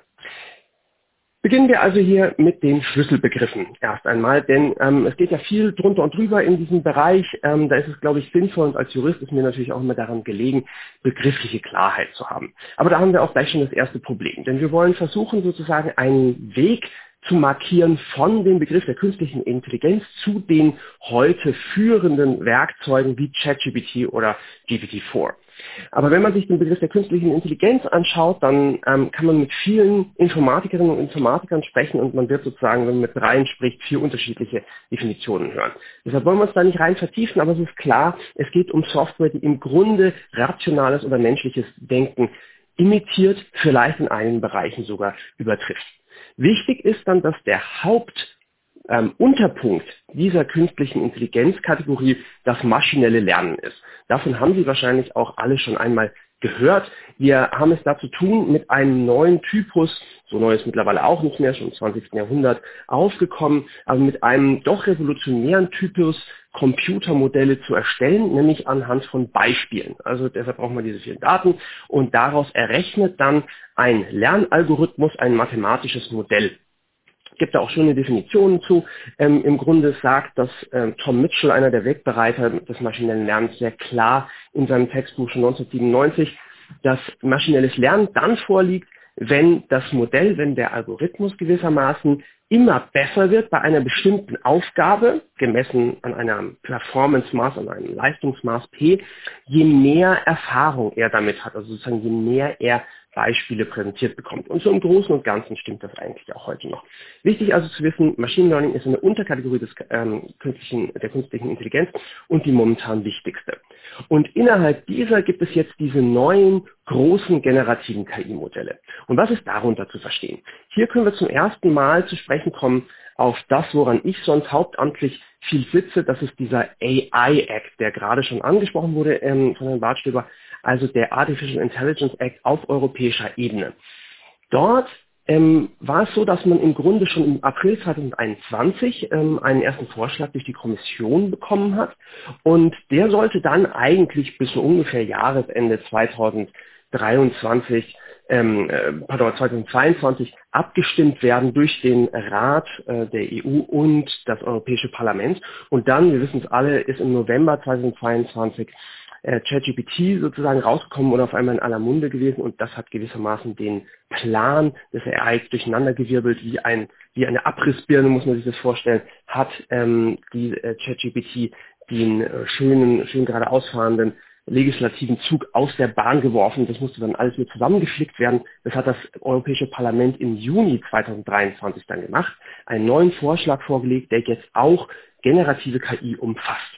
Beginnen wir also hier mit den Schlüsselbegriffen erst einmal, denn ähm, es geht ja viel drunter und drüber in diesem Bereich. Ähm, da ist es, glaube ich, sinnvoll und als Jurist ist mir natürlich auch immer daran gelegen, begriffliche Klarheit zu haben. Aber da haben wir auch gleich schon das erste Problem, denn wir wollen versuchen, sozusagen einen Weg zu markieren von dem Begriff der künstlichen Intelligenz zu den heute führenden Werkzeugen wie ChatGPT oder G P T vier. Aber wenn man sich den Begriff der künstlichen Intelligenz anschaut, dann ähm, kann man mit vielen Informatikerinnen und Informatikern sprechen und man wird sozusagen, wenn man mit dreien spricht, vier unterschiedliche Definitionen hören. Deshalb wollen wir uns da nicht rein vertiefen, aber es ist klar, es geht um Software, die im Grunde rationales oder menschliches Denken imitiert, vielleicht in einigen Bereichen sogar übertrifft. Wichtig ist dann, dass der Haupt Ähm, Unterpunkt dieser künstlichen Intelligenzkategorie das maschinelle Lernen ist. Davon haben Sie wahrscheinlich auch alle schon einmal gehört. Wir haben es da zu tun mit einem neuen Typus, so neu ist mittlerweile auch nicht mehr, schon im zwanzigsten Jahrhundert aufgekommen, aber mit einem doch revolutionären Typus Computermodelle zu erstellen, nämlich anhand von Beispielen. Also deshalb brauchen wir diese vielen Daten und daraus errechnet dann ein Lernalgorithmus, ein mathematisches Modell. Es gibt da auch schöne Definitionen zu. Ähm, Im Grunde sagt das ähm, Tom Mitchell, einer der Wegbereiter des maschinellen Lernens, sehr klar in seinem Textbuch schon neunzehnhundertsiebenundneunzig, dass maschinelles Lernen dann vorliegt, wenn das Modell, wenn der Algorithmus gewissermaßen immer besser wird bei einer bestimmten Aufgabe, gemessen an einem Performance-Maß, an einem Leistungsmaß P, je mehr Erfahrung er damit hat, also sozusagen je mehr er Beispiele präsentiert bekommt. Und so im Großen und Ganzen stimmt das eigentlich auch heute noch. Wichtig also zu wissen, Machine Learning ist eine Unterkategorie des, ähm, künstlichen, der künstlichen Intelligenz und die momentan wichtigste. Und innerhalb dieser gibt es jetzt diese neuen großen generativen K I-Modelle. Und was ist darunter zu verstehen? Hier können wir zum ersten Mal zu sprechen kommen auf das, woran ich sonst hauptamtlich viel sitze. Das ist dieser A I-Act, der gerade schon angesprochen wurde ähm, von Herrn Bartstöber, also der Artificial Intelligence Act auf europäischer Ebene. Dort ähm, war es so, dass man im Grunde schon im April zweitausendeinundzwanzig ähm, einen ersten Vorschlag durch die Kommission bekommen hat und der sollte dann eigentlich bis so ungefähr Jahresende zweitausenddreiundzwanzig, ähm, äh, pardon, zweitausendzweiundzwanzig abgestimmt werden durch den Rat äh, der E U und das Europäische Parlament. Und dann, wir wissen es alle, ist im November zweitausendzweiundzwanzig äh, ChatGPT sozusagen rausgekommen oder auf einmal in aller Munde gewesen und das hat gewissermaßen den Plan des A I durcheinandergewirbelt, wie ein wie eine Abrissbirne, muss man sich das vorstellen, hat ähm, die äh, ChatGPT den äh, schönen, schön gerade ausfahrenden legislativen Zug aus der Bahn geworfen. Das musste dann alles mit zusammengeflickt werden. Das hat das Europäische Parlament im Juni zweitausenddreiundzwanzig dann gemacht, einen neuen Vorschlag vorgelegt, der jetzt auch generative K I umfasst.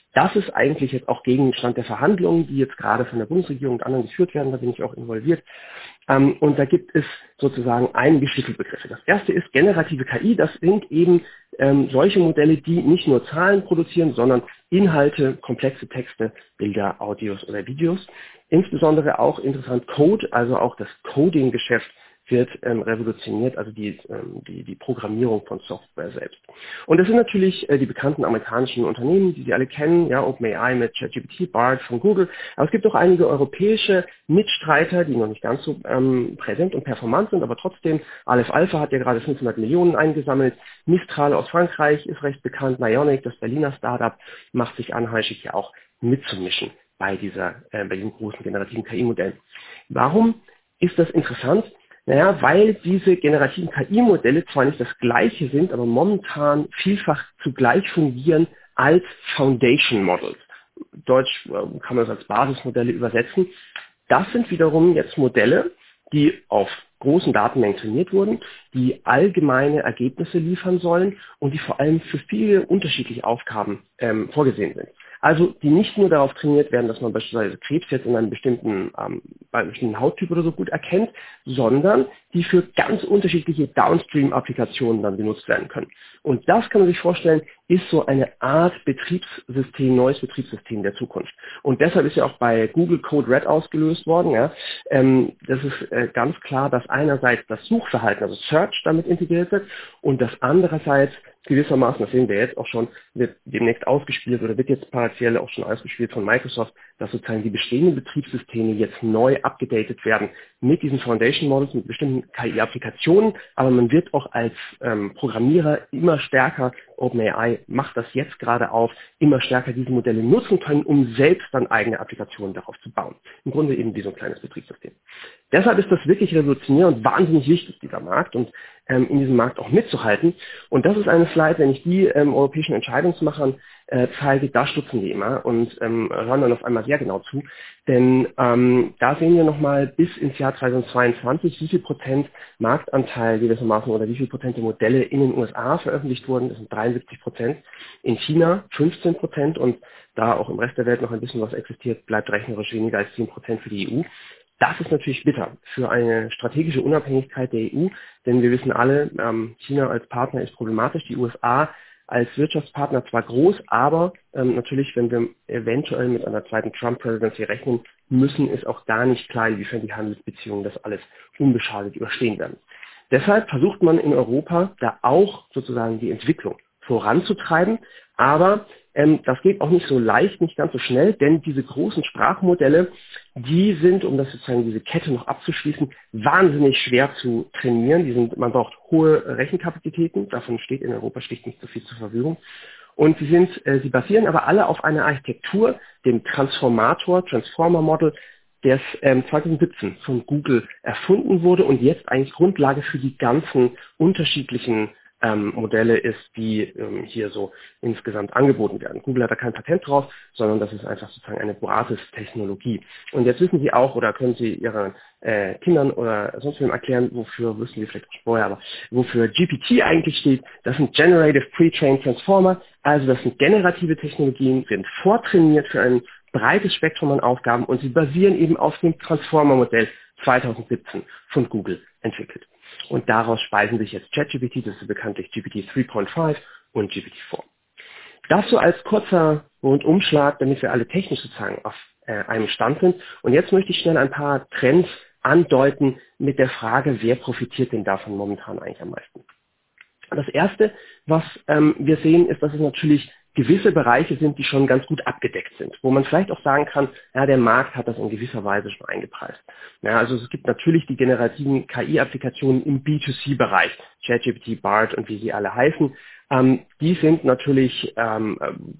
Das ist eigentlich jetzt auch Gegenstand der Verhandlungen, die jetzt gerade von der Bundesregierung und anderen geführt werden. Da bin ich auch involviert. Ähm, und da gibt es sozusagen einige Schlüsselbegriffe. Das erste ist generative K I. Das sind eben ähm, solche Modelle, die nicht nur Zahlen produzieren, sondern Inhalte, komplexe Texte, Bilder, Audios oder Videos. Insbesondere auch interessant Code, also auch das Coding-Geschäft wird ähm, revolutioniert, also die, ähm, die, die Programmierung von Software selbst. Und das sind natürlich äh, die bekannten amerikanischen Unternehmen, die Sie alle kennen, ja, OpenAI mit ChatGPT, Bard von Google, aber es gibt auch einige europäische Mitstreiter, die noch nicht ganz so ähm, präsent und performant sind, aber trotzdem, Aleph Alpha hat ja gerade fünfhundert Millionen eingesammelt, Mistral aus Frankreich ist recht bekannt, Nionic, das Berliner Startup, macht sich anheischig ja auch mitzumischen bei dieser, äh, bei diesem großen generativen K I-Modell. Warum ist das interessant? Naja, weil diese generativen K I-Modelle zwar nicht das gleiche sind, aber momentan vielfach zugleich fungieren als Foundation Models. Deutsch äh, kann man das als Basismodelle übersetzen. Das sind wiederum jetzt Modelle, die auf großen Datenmengen trainiert wurden, die allgemeine Ergebnisse liefern sollen und die vor allem für viele unterschiedliche Aufgaben ähm, vorgesehen sind. Also die nicht nur darauf trainiert werden, dass man beispielsweise Krebs jetzt in einem bestimmten, ähm, bei einem bestimmten Hauttyp oder so gut erkennt, sondern die für ganz unterschiedliche Downstream-Applikationen dann benutzt werden können. Und das kann man sich vorstellen, ist so eine Art Betriebssystem, neues Betriebssystem der Zukunft. Und deshalb ist ja auch bei Google Code Red ausgelöst worden. Ja. Ähm, das ist äh, ganz klar, dass einerseits das Suchverhalten, also Search, damit integriert wird und das andererseits gewissermaßen, das sehen wir jetzt auch schon, wird demnächst ausgespielt oder wird jetzt partiell auch schon ausgespielt von Microsoft, dass sozusagen die bestehenden Betriebssysteme jetzt neu abgedatet werden mit diesen Foundation Models, mit bestimmten K I-Applikationen, aber man wird auch als ähm, Programmierer immer stärker, OpenAI macht das jetzt gerade auf, immer stärker diese Modelle nutzen können, um selbst dann eigene Applikationen darauf zu bauen. Im Grunde eben wie so ein kleines Betriebssystem. Deshalb ist das wirklich revolutionär und wahnsinnig wichtig, dieser Markt, und ähm, in diesem Markt auch mitzuhalten. Und das ist eine Slide, wenn ich die ähm, europäischen Entscheidungsmachern äh, zeige, da stutzen die immer und ähm, hören dann auf einmal sehr genau zu. Denn ähm, da sehen wir nochmal bis ins Jahr zweitausendzweiundzwanzig, wie viel Prozent Marktanteil gewissermaßen oder wie viel Prozent der Modelle in den U S A veröffentlicht wurden. Das sind dreiundsiebzig Prozent. In China fünfzehn Prozent und da auch im Rest der Welt noch ein bisschen was existiert, bleibt rechnerisch weniger als zehn Prozent für die E U. Das ist natürlich bitter für eine strategische Unabhängigkeit der E U, denn wir wissen alle, ähm, China als Partner ist problematisch, die U S A als Wirtschaftspartner zwar groß, aber ähm, natürlich, wenn wir eventuell mit einer zweiten Trump-Presidency rechnen müssen, ist auch da nicht klar, inwiefern die Handelsbeziehungen das alles unbeschadet überstehen werden. Deshalb versucht man in Europa da auch sozusagen die Entwicklung voranzutreiben, aber ähm, das geht auch nicht so leicht, nicht ganz so schnell, denn diese großen Sprachmodelle, die sind, um das sozusagen diese Kette noch abzuschließen, wahnsinnig schwer zu trainieren. Die sind, man braucht hohe Rechenkapazitäten, davon steht in Europa schlicht nicht so viel zur Verfügung. Und sie sind, äh, sie basieren aber alle auf einer Architektur, dem Transformator, Transformer Model, das ähm, zweitausendsiebzehn von Google erfunden wurde und jetzt eigentlich Grundlage für die ganzen unterschiedlichen ähm, Modelle ist, die ähm, hier so insgesamt angeboten werden. Google hat da kein Patent drauf, sondern das ist einfach sozusagen eine Basistechnologie. Und jetzt wissen Sie auch oder können Sie Ihren äh, Kindern oder sonst wem erklären, wofür, wissen Sie vielleicht auch vorher, aber wofür G P T eigentlich steht. Das sind Generative Pre-Trained Transformer, also das sind generative Technologien, sind vortrainiert für ein breites Spektrum an Aufgaben und sie basieren eben auf dem Transformer-Modell zweitausendsiebzehn von Google entwickelt. Und daraus speisen sich jetzt ChatGPT, das ist bekanntlich G P T drei Punkt fünf und G P T vier. Das so als kurzer Rundumschlag, damit wir alle technisch sozusagen auf äh, einem Stand sind. Und jetzt möchte ich schnell ein paar Trends andeuten mit der Frage, wer profitiert denn davon momentan eigentlich am meisten. Das Erste, was ähm, wir sehen, ist, dass es natürlich gewisse Bereiche sind, die schon ganz gut abgedeckt sind, wo man vielleicht auch sagen kann, ja, der Markt hat das in gewisser Weise schon eingepreist. Ja, also es gibt natürlich die generativen K I-Applikationen im B zwei C Bereich, ChatGPT, Bard und wie sie alle heißen. Ähm, die sind natürlich ähm,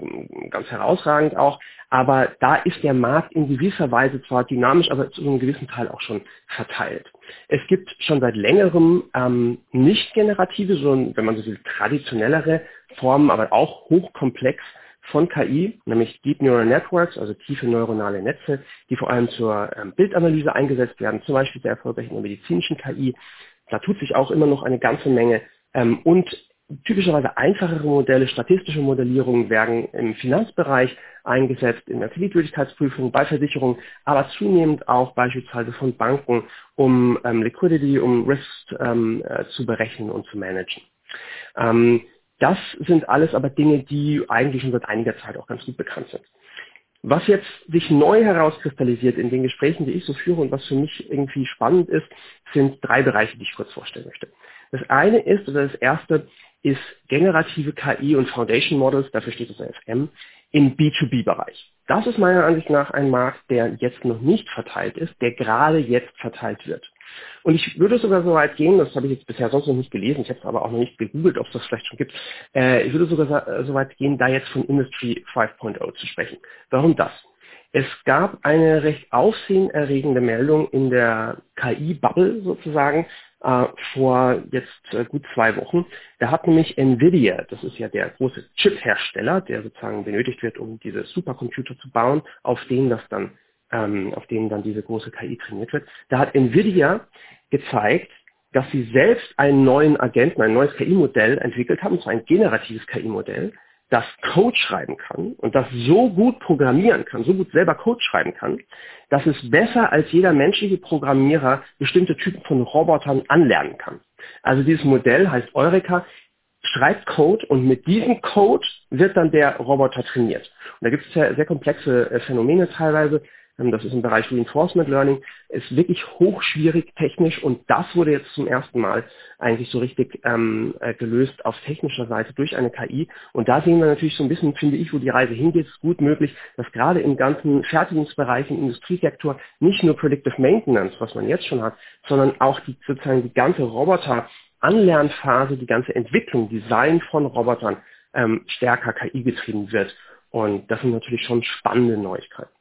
ganz herausragend auch, aber da ist der Markt in gewisser Weise zwar dynamisch, aber zu einem gewissen Teil auch schon verteilt. Es gibt schon seit längerem ähm, nicht generative, sondern, wenn man so will, traditionellere Formen, aber auch hochkomplex von K I, nämlich Deep Neural Networks, also tiefe neuronale Netze, die vor allem zur ähm, Bildanalyse eingesetzt werden, zum Beispiel sehr erfolgreich in der medizinischen K I. Da tut sich auch immer noch eine ganze Menge. Ähm, und typischerweise einfachere Modelle, statistische Modellierungen werden im Finanzbereich eingesetzt, in der Kreditwürdigkeitsprüfung, bei Versicherungen, aber zunehmend auch beispielsweise von Banken, um ähm, Liquidity, um Risks ähm, äh, zu berechnen und zu managen. Ähm, das sind alles aber Dinge, die eigentlich schon seit einiger Zeit auch ganz gut bekannt sind. Was jetzt sich neu herauskristallisiert in den Gesprächen, die ich so führe und was für mich irgendwie spannend ist, sind drei Bereiche, die ich kurz vorstellen möchte. Das eine ist, oder das erste, ist generative K I und Foundation Models, dafür steht das F M, im B zwei B-Bereich. Das ist meiner Ansicht nach ein Markt, der jetzt noch nicht verteilt ist, der gerade jetzt verteilt wird. Und ich würde sogar so weit gehen, das habe ich jetzt bisher sonst noch nicht gelesen, ich habe es aber auch noch nicht gegoogelt, ob es das vielleicht schon gibt, äh, ich würde sogar so weit gehen, da jetzt von Industry fünf Punkt null zu sprechen. Warum das? Es gab eine recht aufsehenerregende Meldung in der K I-Bubble sozusagen äh, vor jetzt äh, gut zwei Wochen. Da hat nämlich Nvidia, das ist ja der große Chip-Hersteller, der sozusagen benötigt wird, um diese Supercomputer zu bauen, auf denen das dann, ähm, auf denen dann diese große K I trainiert wird. Da hat Nvidia gezeigt, dass sie selbst einen neuen Agenten, ein neues K I-Modell entwickelt haben, und zwar ein generatives K I-Modell, das Code schreiben kann und das so gut programmieren kann, so gut selber Code schreiben kann, dass es besser als jeder menschliche Programmierer bestimmte Typen von Robotern anlernen kann. Also dieses Modell heißt Eureka, schreibt Code und mit diesem Code wird dann der Roboter trainiert. Und da gibt es ja sehr komplexe äh, Phänomene teilweise. Das ist im Bereich Reinforcement Learning, ist wirklich hochschwierig technisch und das wurde jetzt zum ersten Mal eigentlich so richtig ähm, gelöst auf technischer Seite durch eine K I. Und da sehen wir natürlich so ein bisschen, finde ich, wo die Reise hingeht. Es ist gut möglich, dass gerade im ganzen Fertigungsbereich, im Industriesektor nicht nur Predictive Maintenance, was man jetzt schon hat, sondern auch die, sozusagen die ganze Roboter-Anlernphase, die ganze Entwicklung, Design von Robotern ähm, stärker K I getrieben wird. Und das sind natürlich schon spannende Neuigkeiten.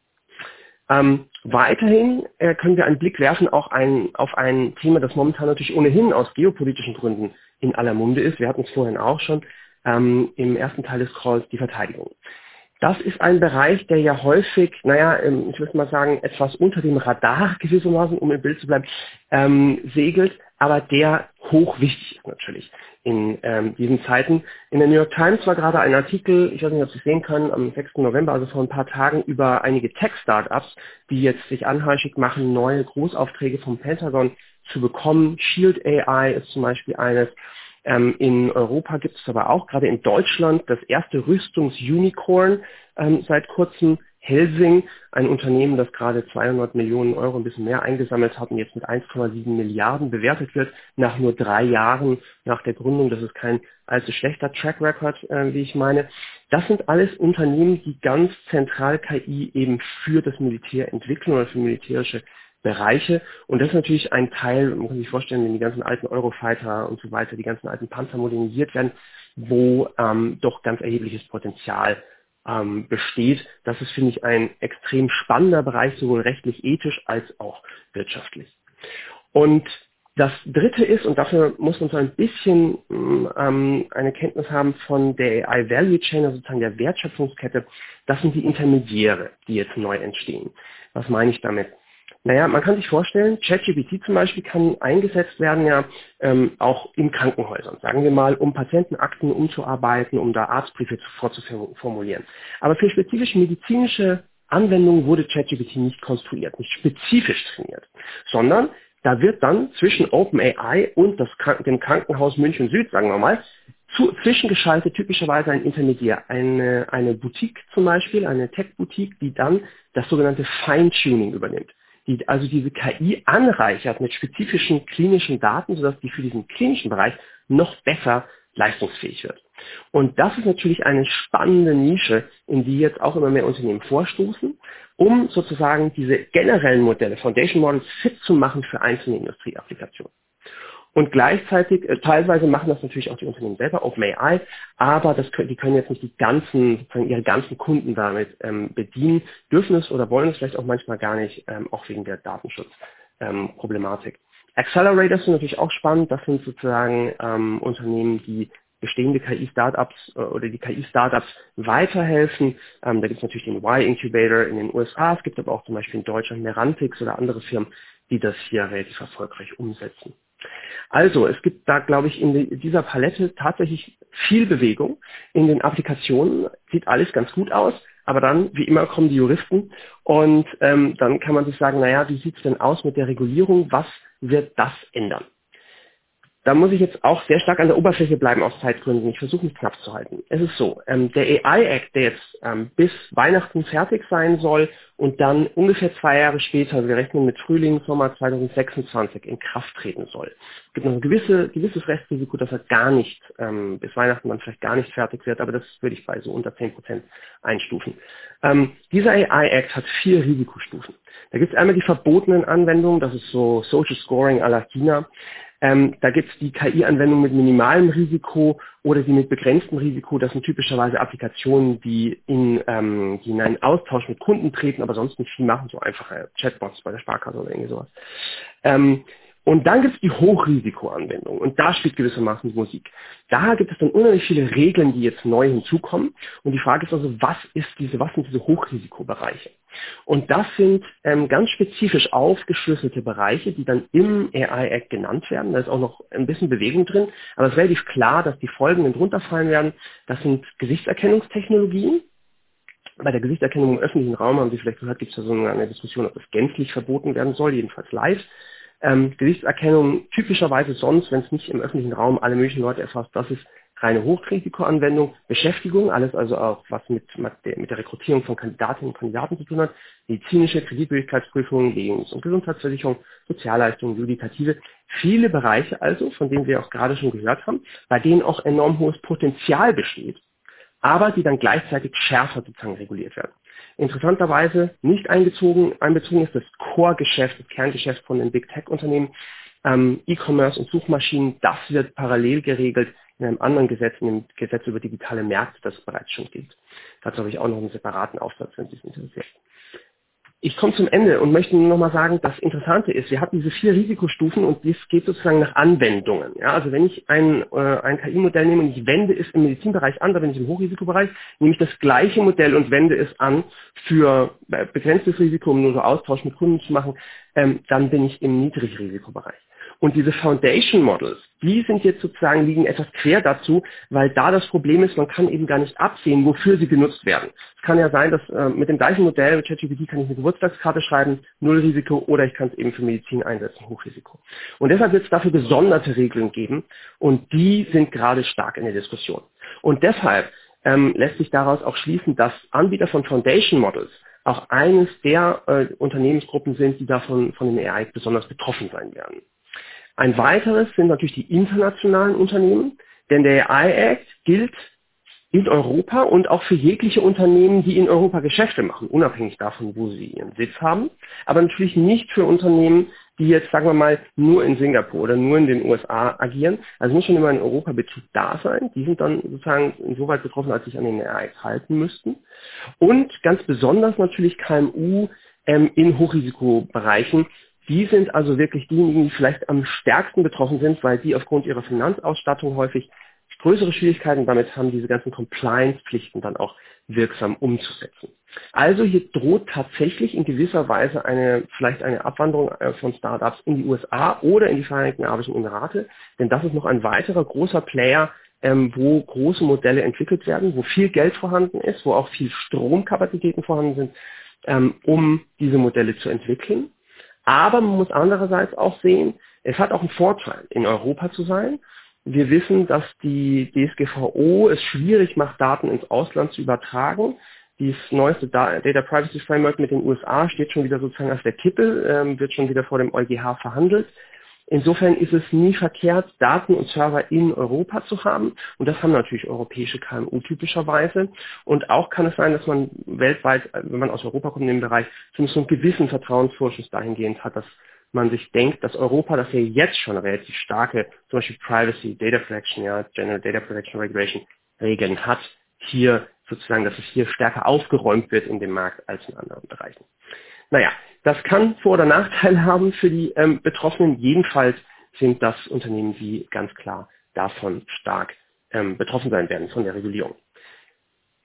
Ähm, weiterhin äh, können wir einen Blick werfen auch ein, auf ein Thema, das momentan natürlich ohnehin aus geopolitischen Gründen in aller Munde ist. Wir hatten es vorhin auch schon ähm, im ersten Teil des Calls, die Verteidigung. Das ist ein Bereich, der ja häufig, naja, ähm, ich würde mal sagen, etwas unter dem Radar gewissermaßen, um im Bild zu bleiben, ähm, segelt, aber der hochwichtig ist natürlich in ähm, diesen Zeiten. In der New York Times war gerade ein Artikel, ich weiß nicht, ob Sie es sehen können, am sechsten November, also vor ein paar Tagen, über einige Tech-Startups, die jetzt sich anheischig machen, neue Großaufträge vom Pentagon zu bekommen. Shield A I ist zum Beispiel eines. Ähm, in Europa gibt es aber auch, gerade in Deutschland, das erste Rüstungsunicorn ähm, seit kurzem, Helsing, ein Unternehmen, das gerade zweihundert Millionen Euro, ein bisschen mehr eingesammelt hat und jetzt mit eins Komma sieben Milliarden bewertet wird, nach nur drei Jahren nach der Gründung. Das ist kein allzu schlechter Track Record, äh, wie ich meine. Das sind alles Unternehmen, die ganz zentral K I eben für das Militär entwickeln oder für militärische Bereiche. Und das ist natürlich ein Teil, man kann sich vorstellen, wenn die ganzen alten Eurofighter und so weiter, die ganzen alten Panzer modernisiert werden, wo ähm, doch ganz erhebliches Potenzial ähm, besteht. Das ist, finde ich, ein extrem spannender Bereich, sowohl rechtlich, ethisch als auch wirtschaftlich. Und das Dritte ist, und dafür muss man so ein bisschen ähm, eine Kenntnis haben von der A I Value Chain, also sozusagen der Wertschöpfungskette, das sind die Intermediäre, die jetzt neu entstehen. Was meine ich damit? Naja, man kann sich vorstellen, ChatGPT zum Beispiel kann eingesetzt werden ja ähm, auch in Krankenhäusern, sagen wir mal, um Patientenakten umzuarbeiten, um da Arztbriefe vorzuformulieren. Aber für spezifische medizinische Anwendungen wurde ChatGPT nicht konstruiert, nicht spezifisch trainiert, sondern da wird dann zwischen OpenAI und das, dem Krankenhaus München Süd, sagen wir mal, zu, zwischengeschaltet typischerweise ein Intermediär, eine, eine Boutique zum Beispiel, eine Tech-Boutique, die dann das sogenannte Feintuning übernimmt. Die also diese K I anreichert mit spezifischen klinischen Daten, sodass die für diesen klinischen Bereich noch besser leistungsfähig wird. Und das ist natürlich eine spannende Nische, in die jetzt auch immer mehr Unternehmen vorstoßen, um sozusagen diese generellen Modelle, Foundation Models, fit zu machen für einzelne Industrieapplikationen. Und gleichzeitig, äh, teilweise machen das natürlich auch die Unternehmen selber, OpenAI, aber das können, die können jetzt nicht die ganzen, sozusagen ihre ganzen Kunden damit ähm, bedienen, dürfen es oder wollen es vielleicht auch manchmal gar nicht, ähm, auch wegen der Datenschutzproblematik. Ähm, Accelerators sind natürlich auch spannend, das sind sozusagen ähm, Unternehmen, die bestehende K I-Startups äh, oder die K I-Startups weiterhelfen. Ähm, da gibt es natürlich den Y-Incubator in den U S A, es gibt aber auch zum Beispiel in Deutschland Merantix oder andere Firmen, die das hier relativ erfolgreich umsetzen. Also, es gibt da, glaube ich, in dieser Palette tatsächlich viel Bewegung. In den Applikationen sieht alles ganz gut aus, aber dann, wie immer, kommen die Juristen und ähm, dann kann man sich sagen, naja, wie sieht es denn aus mit der Regulierung? Was wird das ändern? Da muss ich jetzt auch sehr stark an der Oberfläche bleiben aus Zeitgründen. Ich versuche mich knapp zu halten. Es ist so, ähm, der A I Act, der jetzt ähm, bis Weihnachten fertig sein soll und dann ungefähr zwei Jahre später, also wir rechnen mit Frühling, Sommer zwanzig sechsundzwanzig, in Kraft treten soll. Es gibt noch ein gewisse, gewisses Restrisiko, dass er gar nicht, ähm, bis Weihnachten dann vielleicht gar nicht fertig wird, aber das würde ich bei so unter zehn Prozent einstufen. Ähm, dieser A I Act hat vier Risikostufen. Da gibt es einmal die verbotenen Anwendungen, das ist so Social Scoring à la China. Ähm, da gibt es die K I-Anwendung mit minimalem Risiko oder die mit begrenztem Risiko. Das sind typischerweise Applikationen, die in, ähm, die in einen Austausch mit Kunden treten, aber sonst nicht viel machen, so einfache Chatbots bei der Sparkasse oder irgendwie sowas. Ähm, Und dann gibt es die Hochrisikoanwendung und da spielt gewissermaßen die Musik. Da gibt es dann unheimlich viele Regeln, die jetzt neu hinzukommen und die Frage ist also, was ist diese, was sind diese Hochrisikobereiche? Und das sind ähm, ganz spezifisch aufgeschlüsselte Bereiche, die dann im A I Act genannt werden. Da ist auch noch ein bisschen Bewegung drin, aber es ist relativ klar, dass die folgenden drunter fallen werden. Das sind Gesichtserkennungstechnologien. Bei der Gesichtserkennung im öffentlichen Raum, haben Sie vielleicht gehört, gibt es da so eine Diskussion, ob das gänzlich verboten werden soll, jedenfalls live. Ähm, Gesichtserkennung typischerweise sonst, wenn es nicht im öffentlichen Raum alle möglichen Leute erfasst, das ist reine Hochrisikoanwendung, Beschäftigung, alles also auch, was mit, mit, der, mit der Rekrutierung von Kandidatinnen und Kandidaten zu tun hat, medizinische Kreditwürdigkeitsprüfungen, Lebens- und Gesundheitsversicherung, Sozialleistungen, Judikative, viele Bereiche also, von denen wir auch gerade schon gehört haben, bei denen auch enorm hohes Potenzial besteht, aber die dann gleichzeitig schärfer sozusagen reguliert werden. Interessanterweise nicht eingezogen, einbezogen ist das Core-Geschäft, das Kerngeschäft von den Big Tech-Unternehmen, ähm, E-Commerce und Suchmaschinen, das wird parallel geregelt in einem anderen Gesetz, in dem Gesetz über digitale Märkte, das bereits schon gilt. Dazu habe ich auch noch einen separaten Aufsatz, wenn Sie es interessiert. Ich komme zum Ende und möchte nur noch mal sagen, das Interessante ist, wir hatten diese vier Risikostufen und das geht sozusagen nach Anwendungen. Ja, also wenn ich ein, äh, ein K I-Modell nehme und ich wende es im Medizinbereich an, da bin ich im Hochrisikobereich, nehme ich das gleiche Modell und wende es an für begrenztes Risiko, um nur so Austausch mit Kunden zu machen, ähm, dann bin ich im Niedrigrisikobereich. Und diese Foundation Models, die sind jetzt sozusagen, liegen etwas quer dazu, weil da das Problem ist, man kann eben gar nicht absehen, wofür sie genutzt werden. Es kann ja sein, dass äh, mit dem gleichen Modell, mit ChatGPT kann ich eine Geburtstagskarte schreiben, Nullrisiko, oder ich kann es eben für Medizin einsetzen, Hochrisiko. Und deshalb wird es dafür gesonderte Regeln geben und die sind gerade stark in der Diskussion. Und deshalb ähm, lässt sich daraus auch schließen, dass Anbieter von Foundation Models auch eines der äh, Unternehmensgruppen sind, die davon von dem A I besonders betroffen sein werden. Ein weiteres sind natürlich die internationalen Unternehmen, denn der A I Act gilt in Europa und auch für jegliche Unternehmen, die in Europa Geschäfte machen, unabhängig davon, wo sie ihren Sitz haben, aber natürlich nicht für Unternehmen, die jetzt, sagen wir mal, nur in Singapur oder nur in den U S A agieren. Also muss schon immer ein Europabezug da sein. Die sind dann sozusagen insoweit betroffen, als sich an den A I Act halten müssten. Und ganz besonders natürlich K M U ähm, in Hochrisikobereichen. Die sind also wirklich diejenigen, die vielleicht am stärksten betroffen sind, weil die aufgrund ihrer Finanzausstattung häufig größere Schwierigkeiten damit haben, diese ganzen Compliance-Pflichten dann auch wirksam umzusetzen. Also hier droht tatsächlich in gewisser Weise eine, vielleicht eine Abwanderung von Startups in die U S A oder in die Vereinigten Arabischen Emirate, denn das ist noch ein weiterer großer Player, ähm, wo große Modelle entwickelt werden, wo viel Geld vorhanden ist, wo auch viel Stromkapazitäten vorhanden sind, ähm, um diese Modelle zu entwickeln. Aber man muss andererseits auch sehen, es hat auch einen Vorteil, in Europa zu sein. Wir wissen, dass die D S G V O es schwierig macht, Daten ins Ausland zu übertragen. Dieses neueste Data Privacy Framework mit den U S A steht schon wieder sozusagen auf der Kippe, ähm, wird schon wieder vor dem EuGH verhandelt. Insofern ist es nie verkehrt, Daten und Server in Europa zu haben. Und das haben natürlich europäische K M U typischerweise. Und auch kann es sein, dass man weltweit, wenn man aus Europa kommt in dem Bereich, zumindest so einen gewissen Vertrauensvorschuss dahingehend hat, dass man sich denkt, dass Europa, das ja jetzt schon relativ starke, zum Beispiel Privacy, Data Protection, ja, General Data Protection Regulation Regeln hat, hier sozusagen, dass es hier stärker aufgeräumt wird in dem Markt als in anderen Bereichen. Naja, das kann Vor- oder Nachteile haben für die ähm, Betroffenen. Jedenfalls sind das Unternehmen, die ganz klar davon stark ähm, betroffen sein werden, von der Regulierung.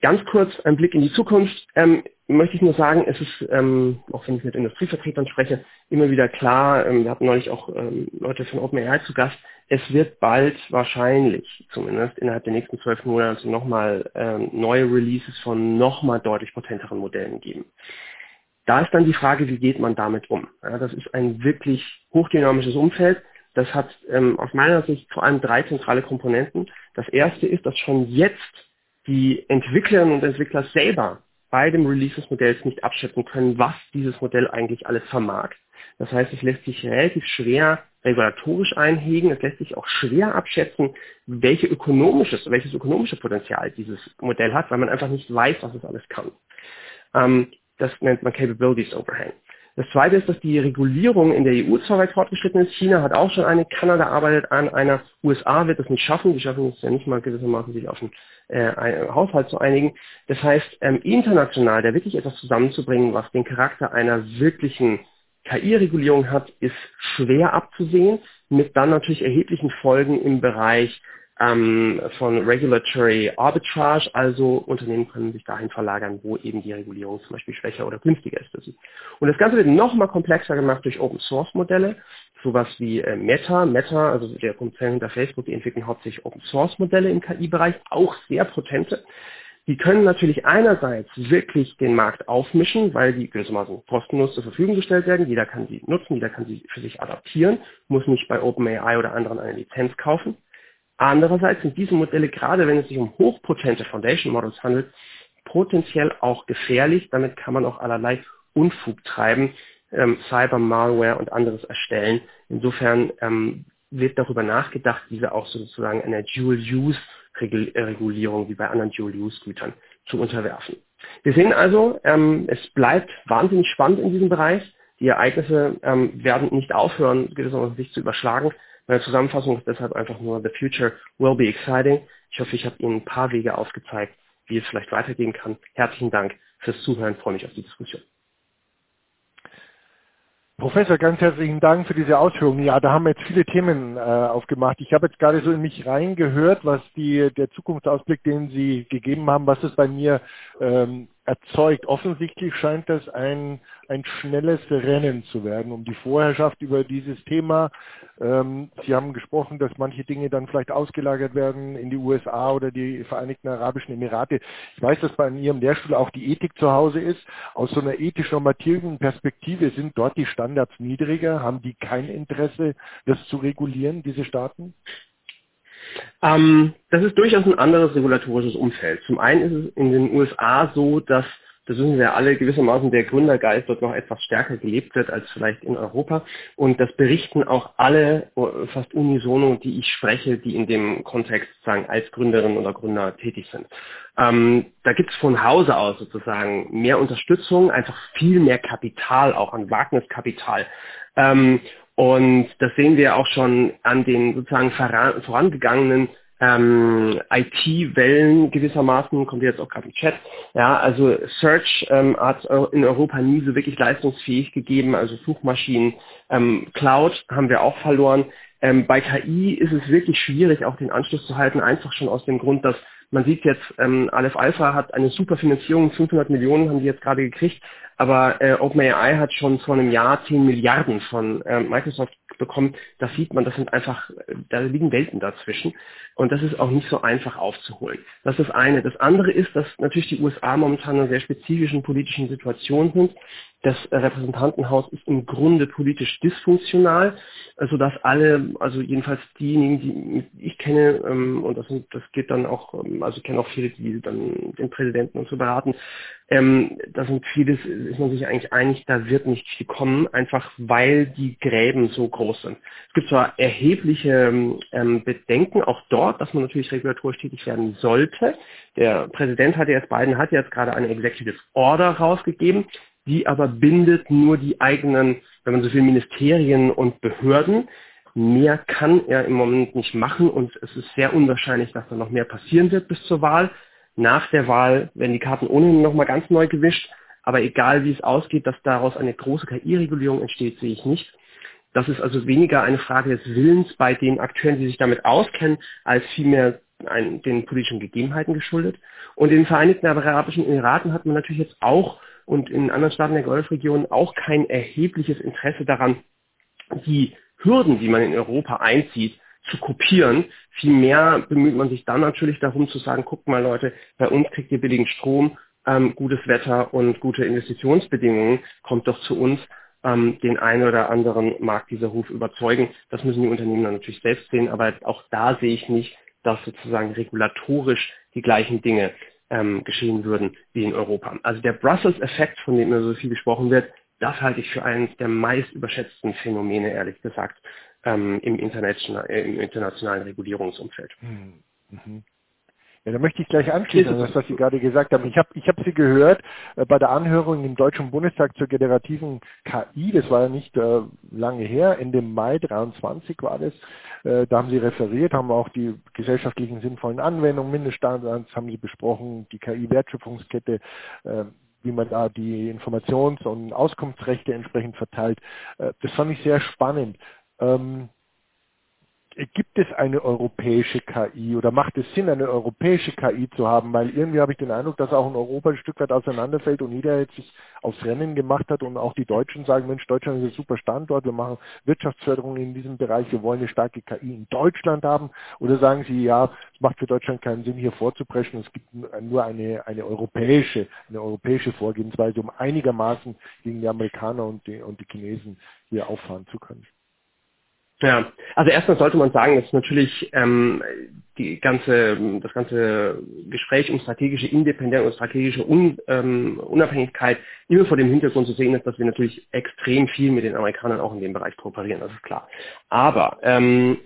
Ganz kurz ein Blick in die Zukunft. Ähm, möchte ich nur sagen, es ist, ähm, auch wenn ich mit Industrievertretern spreche, immer wieder klar, ähm, wir hatten neulich auch ähm, Leute von OpenAI zu Gast, es wird bald wahrscheinlich, zumindest innerhalb der nächsten zwölf Monate, nochmal ähm, neue Releases von nochmal deutlich potenteren Modellen geben. Da ist dann die Frage, wie geht man damit um? Ja, das ist ein wirklich hochdynamisches Umfeld. Das hat ähm, aus meiner Sicht vor allem drei zentrale Komponenten. Das erste ist, dass schon jetzt die Entwicklerinnen und Entwickler selber bei dem Release des Modells nicht abschätzen können, was dieses Modell eigentlich alles vermag. Das heißt, es lässt sich relativ schwer regulatorisch einhegen. Es lässt sich auch schwer abschätzen, welche ökonomisches, welches ökonomische Potenzial dieses Modell hat, weil man einfach nicht weiß, was es alles kann. Ähm, das nennt man Capabilities Overhang. Das Zweite ist, dass die Regulierung in der E U zwar weit fortgeschritten ist. China hat auch schon eine, Kanada arbeitet an einer, U S A wird es nicht schaffen. Die schaffen es ja nicht mal gewissermaßen, sich auf einen äh, Haushalt zu einigen. Das heißt, ähm, international da wirklich etwas zusammenzubringen, was den Charakter einer wirklichen K I-Regulierung hat, ist schwer abzusehen, mit dann natürlich erheblichen Folgen im Bereich ähm, von Regulatory Arbitrage, also Unternehmen können sich dahin verlagern, wo eben die Regulierung zum Beispiel schwächer oder günstiger ist für sie. Und das Ganze wird noch mal komplexer gemacht durch Open-Source-Modelle, sowas wie äh, Meta. Meta, also der Konzern hinter Facebook, die entwickeln hauptsächlich Open-Source-Modelle im K I-Bereich, auch sehr potente. Die können natürlich einerseits wirklich den Markt aufmischen, weil die gewissermaßen kostenlos zur Verfügung gestellt werden. Jeder kann sie nutzen, jeder kann sie für sich adaptieren, muss nicht bei OpenAI oder anderen eine Lizenz kaufen. Andererseits sind diese Modelle, gerade wenn es sich um hochpotente Foundation Models handelt, potenziell auch gefährlich. Damit kann man auch allerlei Unfug treiben, ähm, Cyber, Malware und anderes erstellen. Insofern ähm, wird darüber nachgedacht, diese auch sozusagen einer Dual-Use-Regulierung wie bei anderen Dual-Use-Gütern zu unterwerfen. Wir sehen also, ähm, es bleibt wahnsinnig spannend in diesem Bereich. Die Ereignisse ähm, werden nicht aufhören, gewissermaßen sich zu überschlagen. Meine Zusammenfassung ist deshalb einfach nur, the future will be exciting. Ich hoffe, ich habe Ihnen ein paar Wege aufgezeigt, wie es vielleicht weitergehen kann. Herzlichen Dank fürs Zuhören, freue mich auf die Diskussion. Professor, ganz herzlichen Dank für diese Ausführungen. Ja, da haben wir jetzt viele Themen äh, aufgemacht. Ich habe jetzt gerade so in mich reingehört, was die, der Zukunftsausblick, den Sie gegeben haben, was es bei mir ähm, erzeugt. Offensichtlich scheint das ein, ein schnelles Rennen zu werden um die Vorherrschaft über dieses Thema. Ähm, Sie haben gesprochen, dass manche Dinge dann vielleicht ausgelagert werden in die U S A oder die Vereinigten Arabischen Emirate. Ich weiß, dass bei Ihrem Lehrstuhl auch die Ethik zu Hause ist. Aus so einer ethisch-normativen Perspektive sind dort die Standards niedriger. Haben die kein Interesse, das zu regulieren, diese Staaten? Ähm, das ist durchaus ein anderes regulatorisches Umfeld. Zum einen ist es in den U S A so, dass, das wissen wir alle, gewissermaßen der Gründergeist dort noch etwas stärker gelebt wird als vielleicht in Europa. Und das berichten auch alle, fast unisono, die ich spreche, die in dem Kontext sozusagen als Gründerinnen oder Gründer tätig sind. Ähm, da gibt es von Hause aus sozusagen mehr Unterstützung, einfach viel mehr Kapital, auch an Wagniskapital. Ähm, Und das sehen wir auch schon an den sozusagen vorangegangenen ähm, I T-Wellen gewissermaßen, kommt jetzt auch gerade im Chat. Ja, also Search ähm, hat in Europa nie so wirklich leistungsfähig gegeben, also Suchmaschinen, ähm, Cloud haben wir auch verloren. Ähm, bei K I ist es wirklich schwierig, auch den Anschluss zu halten, einfach schon aus dem Grund, dass man sieht jetzt, ähm, Aleph Alpha hat eine super Finanzierung, fünfhundert Millionen haben die jetzt gerade gekriegt, aber äh, OpenAI hat schon vor einem Jahr zehn Milliarden von äh, Microsoft bekommen. Das sieht man, das sind einfach, da liegen Welten dazwischen und das ist auch nicht so einfach aufzuholen. Das ist das eine. Das andere ist, dass natürlich die U S A momentan in einer sehr spezifischen politischen Situation sind. Das Repräsentantenhaus ist im Grunde politisch dysfunktional, sodass alle, also jedenfalls diejenigen, die ich kenne, und das, sind, das geht dann auch, also ich kenne auch viele, die dann den Präsidenten und so beraten, ähm, da sind vieles, ist man sich eigentlich einig, da wird nicht viel kommen, einfach weil die Gräben so groß sind. Es gibt zwar erhebliche ähm, Bedenken auch dort, dass man natürlich regulatorisch tätig werden sollte. Der Präsident hat jetzt, Biden hat jetzt gerade eine Executive Order rausgegeben, die aber bindet nur die eigenen, wenn man so will, Ministerien und Behörden. Mehr kann er im Moment nicht machen und es ist sehr unwahrscheinlich, dass da noch mehr passieren wird bis zur Wahl. Nach der Wahl werden die Karten ohnehin nochmal ganz neu gewischt, aber egal wie es ausgeht, dass daraus eine große K I-Regulierung entsteht, sehe ich nicht. Das ist also weniger eine Frage des Willens bei den Akteuren, die sich damit auskennen, als vielmehr ein, den politischen Gegebenheiten geschuldet. Und in den Vereinigten Arabischen Emiraten hat man natürlich jetzt auch und in anderen Staaten der Golfregion auch kein erhebliches Interesse daran, die Hürden, die man in Europa einzieht, zu kopieren. Vielmehr bemüht man sich dann natürlich darum zu sagen, guckt mal Leute, bei uns kriegt ihr billigen Strom, ähm, gutes Wetter und gute Investitionsbedingungen, kommt doch zu uns. Ähm, den einen oder anderen mag dieser Ruf überzeugen. Das müssen die Unternehmen dann natürlich selbst sehen, aber auch da sehe ich nicht, dass sozusagen regulatorisch die gleichen Dinge ähm, geschehen würden wie in Europa. Also der Brussels-Effekt, von dem immer so viel gesprochen wird, das halte ich für eines der meist überschätzten Phänomene, ehrlich gesagt, ähm, im, international, äh, im internationalen Regulierungsumfeld. Hm. Mhm. Ja, da möchte ich gleich anschließen an das, was Sie gerade gesagt haben. Ich habe ich hab Sie gehört äh, bei der Anhörung im Deutschen Bundestag zur generativen K I, das war ja nicht äh, lange her, Ende Mai dreiundzwanzig war das. Äh, da haben Sie referiert, haben auch die gesellschaftlichen sinnvollen Anwendungen, Mindeststandards haben Sie besprochen, die K I-Wertschöpfungskette, äh, wie man da die Informations- und Auskunftsrechte entsprechend verteilt. Äh, das fand ich sehr spannend. Ähm, Gibt es eine europäische K I oder macht es Sinn, eine europäische K I zu haben? Weil irgendwie habe ich den Eindruck, dass auch in Europa ein Stück weit auseinanderfällt und jeder jetzt sich aufs Rennen gemacht hat und auch die Deutschen sagen, Mensch, Deutschland ist ein super Standort, wir machen Wirtschaftsförderung in diesem Bereich, wir wollen eine starke K I in Deutschland haben. Oder sagen Sie, ja, es macht für Deutschland keinen Sinn, hier vorzupreschen, es gibt nur eine, eine europäische, eine europäische Vorgehensweise, um einigermaßen gegen die Amerikaner und die, und die Chinesen hier auffahren zu können. Ja, also erstmal sollte man sagen, dass natürlich ähm, die ganze, das ganze Gespräch um strategische Independenz und strategische Un, ähm, Unabhängigkeit immer vor dem Hintergrund zu sehen ist, dass wir natürlich extrem viel mit den Amerikanern auch in dem Bereich kooperieren, das ist klar. Aber ähm,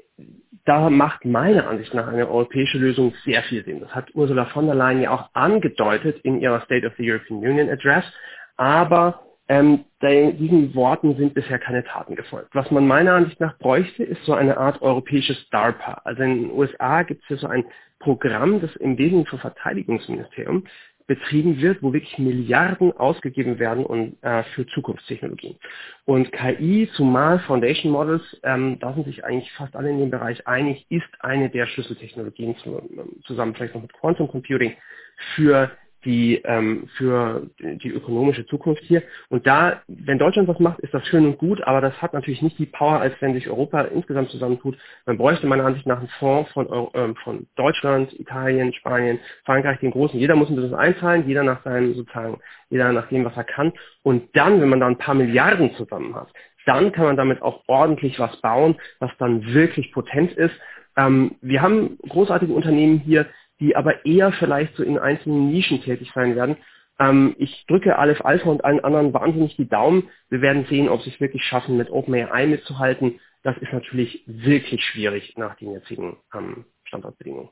da macht meiner Ansicht nach eine europäische Lösung sehr viel Sinn. Das hat Ursula von der Leyen ja auch angedeutet in ihrer State of the European Union Address, aber Ähm, diesen Worten sind bisher keine Taten gefolgt. Was man meiner Ansicht nach bräuchte, ist so eine Art europäisches DARPA. Also in den U S A gibt es hier so ein Programm, das im Wesentlichen vom Verteidigungsministerium betrieben wird, wo wirklich Milliarden ausgegeben werden und, äh, für Zukunftstechnologien. Und K I, zumal Foundation Models, ähm, da sind sich eigentlich fast alle in dem Bereich einig, ist eine der Schlüsseltechnologien zu, zusammen vielleicht noch mit Quantum Computing für die ähm, für die ökonomische Zukunft hier. Und da, wenn Deutschland was macht, ist das schön und gut, aber das hat natürlich nicht die Power, als wenn sich Europa insgesamt zusammentut. Man bräuchte meiner Ansicht nach einen Fonds von, Euro, ähm, von Deutschland, Italien, Spanien, Frankreich, den großen. Jeder muss ein bisschen einzahlen, jeder nach seinem sozusagen, jeder nach dem, was er kann. Und dann, wenn man da ein paar Milliarden zusammen hat, dann kann man damit auch ordentlich was bauen, was dann wirklich potent ist. Ähm, wir haben großartige Unternehmen hier, die aber eher vielleicht so in einzelnen Nischen tätig sein werden. Ähm, ich drücke Aleph Alpha und allen anderen wahnsinnig die Daumen. Wir werden sehen, ob sie es wirklich schaffen, mit OpenAI mitzuhalten. Das ist natürlich wirklich schwierig nach den jetzigen ähm, Standortbedingungen.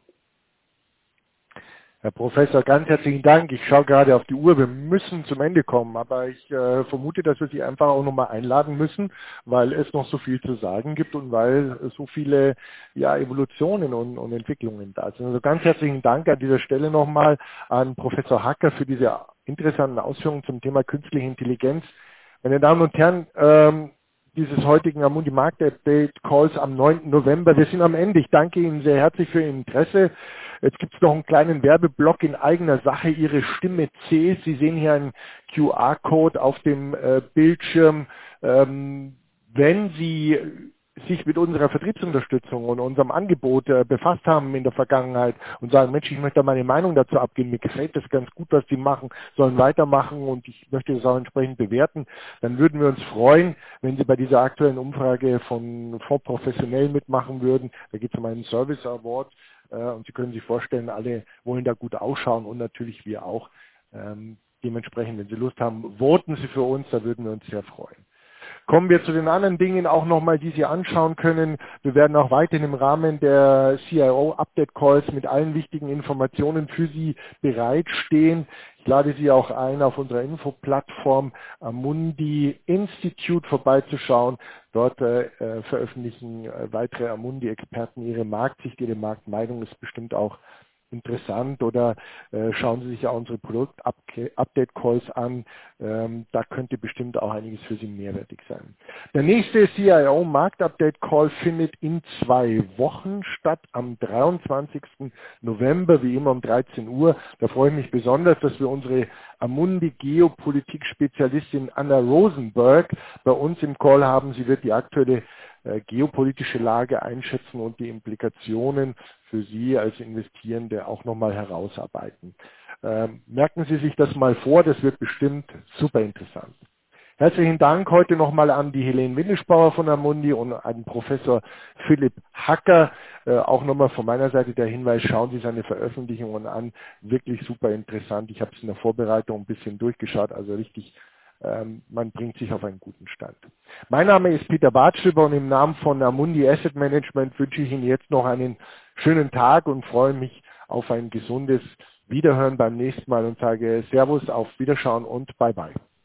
Herr Professor, ganz herzlichen Dank. Ich schaue gerade auf die Uhr. Wir müssen zum Ende kommen, aber ich äh, vermute, dass wir Sie einfach auch nochmal einladen müssen, weil es noch so viel zu sagen gibt und weil so viele ja, Evolutionen und, und Entwicklungen da sind. Also ganz herzlichen Dank an dieser Stelle nochmal an Professor Hacker für diese interessanten Ausführungen zum Thema künstliche Intelligenz. Meine Damen und Herren, ähm, dieses heutigen Amundi Markt Update Calls am neunten November. Wir sind am Ende. Ich danke Ihnen sehr herzlich für Ihr Interesse. Jetzt gibt es noch einen kleinen Werbeblock in eigener Sache. Ihre Stimme zählt. Sie sehen hier einen Q R-Code auf dem äh, Bildschirm. Ähm, wenn Sie sich mit unserer Vertriebsunterstützung und unserem Angebot äh, befasst haben in der Vergangenheit und sagen, Mensch, ich möchte meine Meinung dazu abgeben, mir gefällt das ganz gut, was die machen, sollen weitermachen und ich möchte das auch entsprechend bewerten, dann würden wir uns freuen, wenn Sie bei dieser aktuellen Umfrage von Fonds Professionell mitmachen würden. Da geht es um einen Service Award äh, und Sie können sich vorstellen, alle wollen da gut ausschauen und natürlich wir auch. Ähm, dementsprechend, wenn Sie Lust haben, voten Sie für uns, da würden wir uns sehr freuen. Kommen wir zu den anderen Dingen auch nochmal, die Sie anschauen können. Wir werden auch weiterhin im Rahmen der C I O-Update-Calls mit allen wichtigen Informationen für Sie bereitstehen. Ich lade Sie auch ein, auf unserer Infoplattform Amundi Institute vorbeizuschauen. Dort äh, veröffentlichen äh, weitere Amundi-Experten ihre Marktsicht, ihre Marktmeinung. Ist bestimmt auch interessant oder äh, schauen Sie sich ja unsere Produkt-Update-Calls an. Ähm, da könnte bestimmt auch einiges für Sie mehrwertig sein. Der nächste C I O-Markt-Update-Call findet in zwei Wochen statt, am dreiundzwanzigsten November, wie immer um dreizehn Uhr. Da freue ich mich besonders, dass wir unsere Amundi Geopolitik-Spezialistin Anna Rosenberg bei uns im Call haben. Sie wird die aktuelle äh, geopolitische Lage einschätzen und die Implikationen für Sie als Investierende auch nochmal herausarbeiten. Ähm, merken Sie sich das mal vor, das wird bestimmt super interessant. Herzlichen Dank heute nochmal an die Helene Windischbauer von Amundi und an Professor Philipp Hacker. Äh, auch nochmal von meiner Seite der Hinweis, schauen Sie seine Veröffentlichungen an. Wirklich super interessant. Ich habe es in der Vorbereitung ein bisschen durchgeschaut, also richtig, ähm, man bringt sich auf einen guten Stand. Mein Name ist Peter Bartschüber und im Namen von Amundi Asset Management wünsche ich Ihnen jetzt noch einen schönen Tag und freue mich auf ein gesundes Wiederhören beim nächsten Mal und sage Servus, auf Wiederschauen und Bye-bye.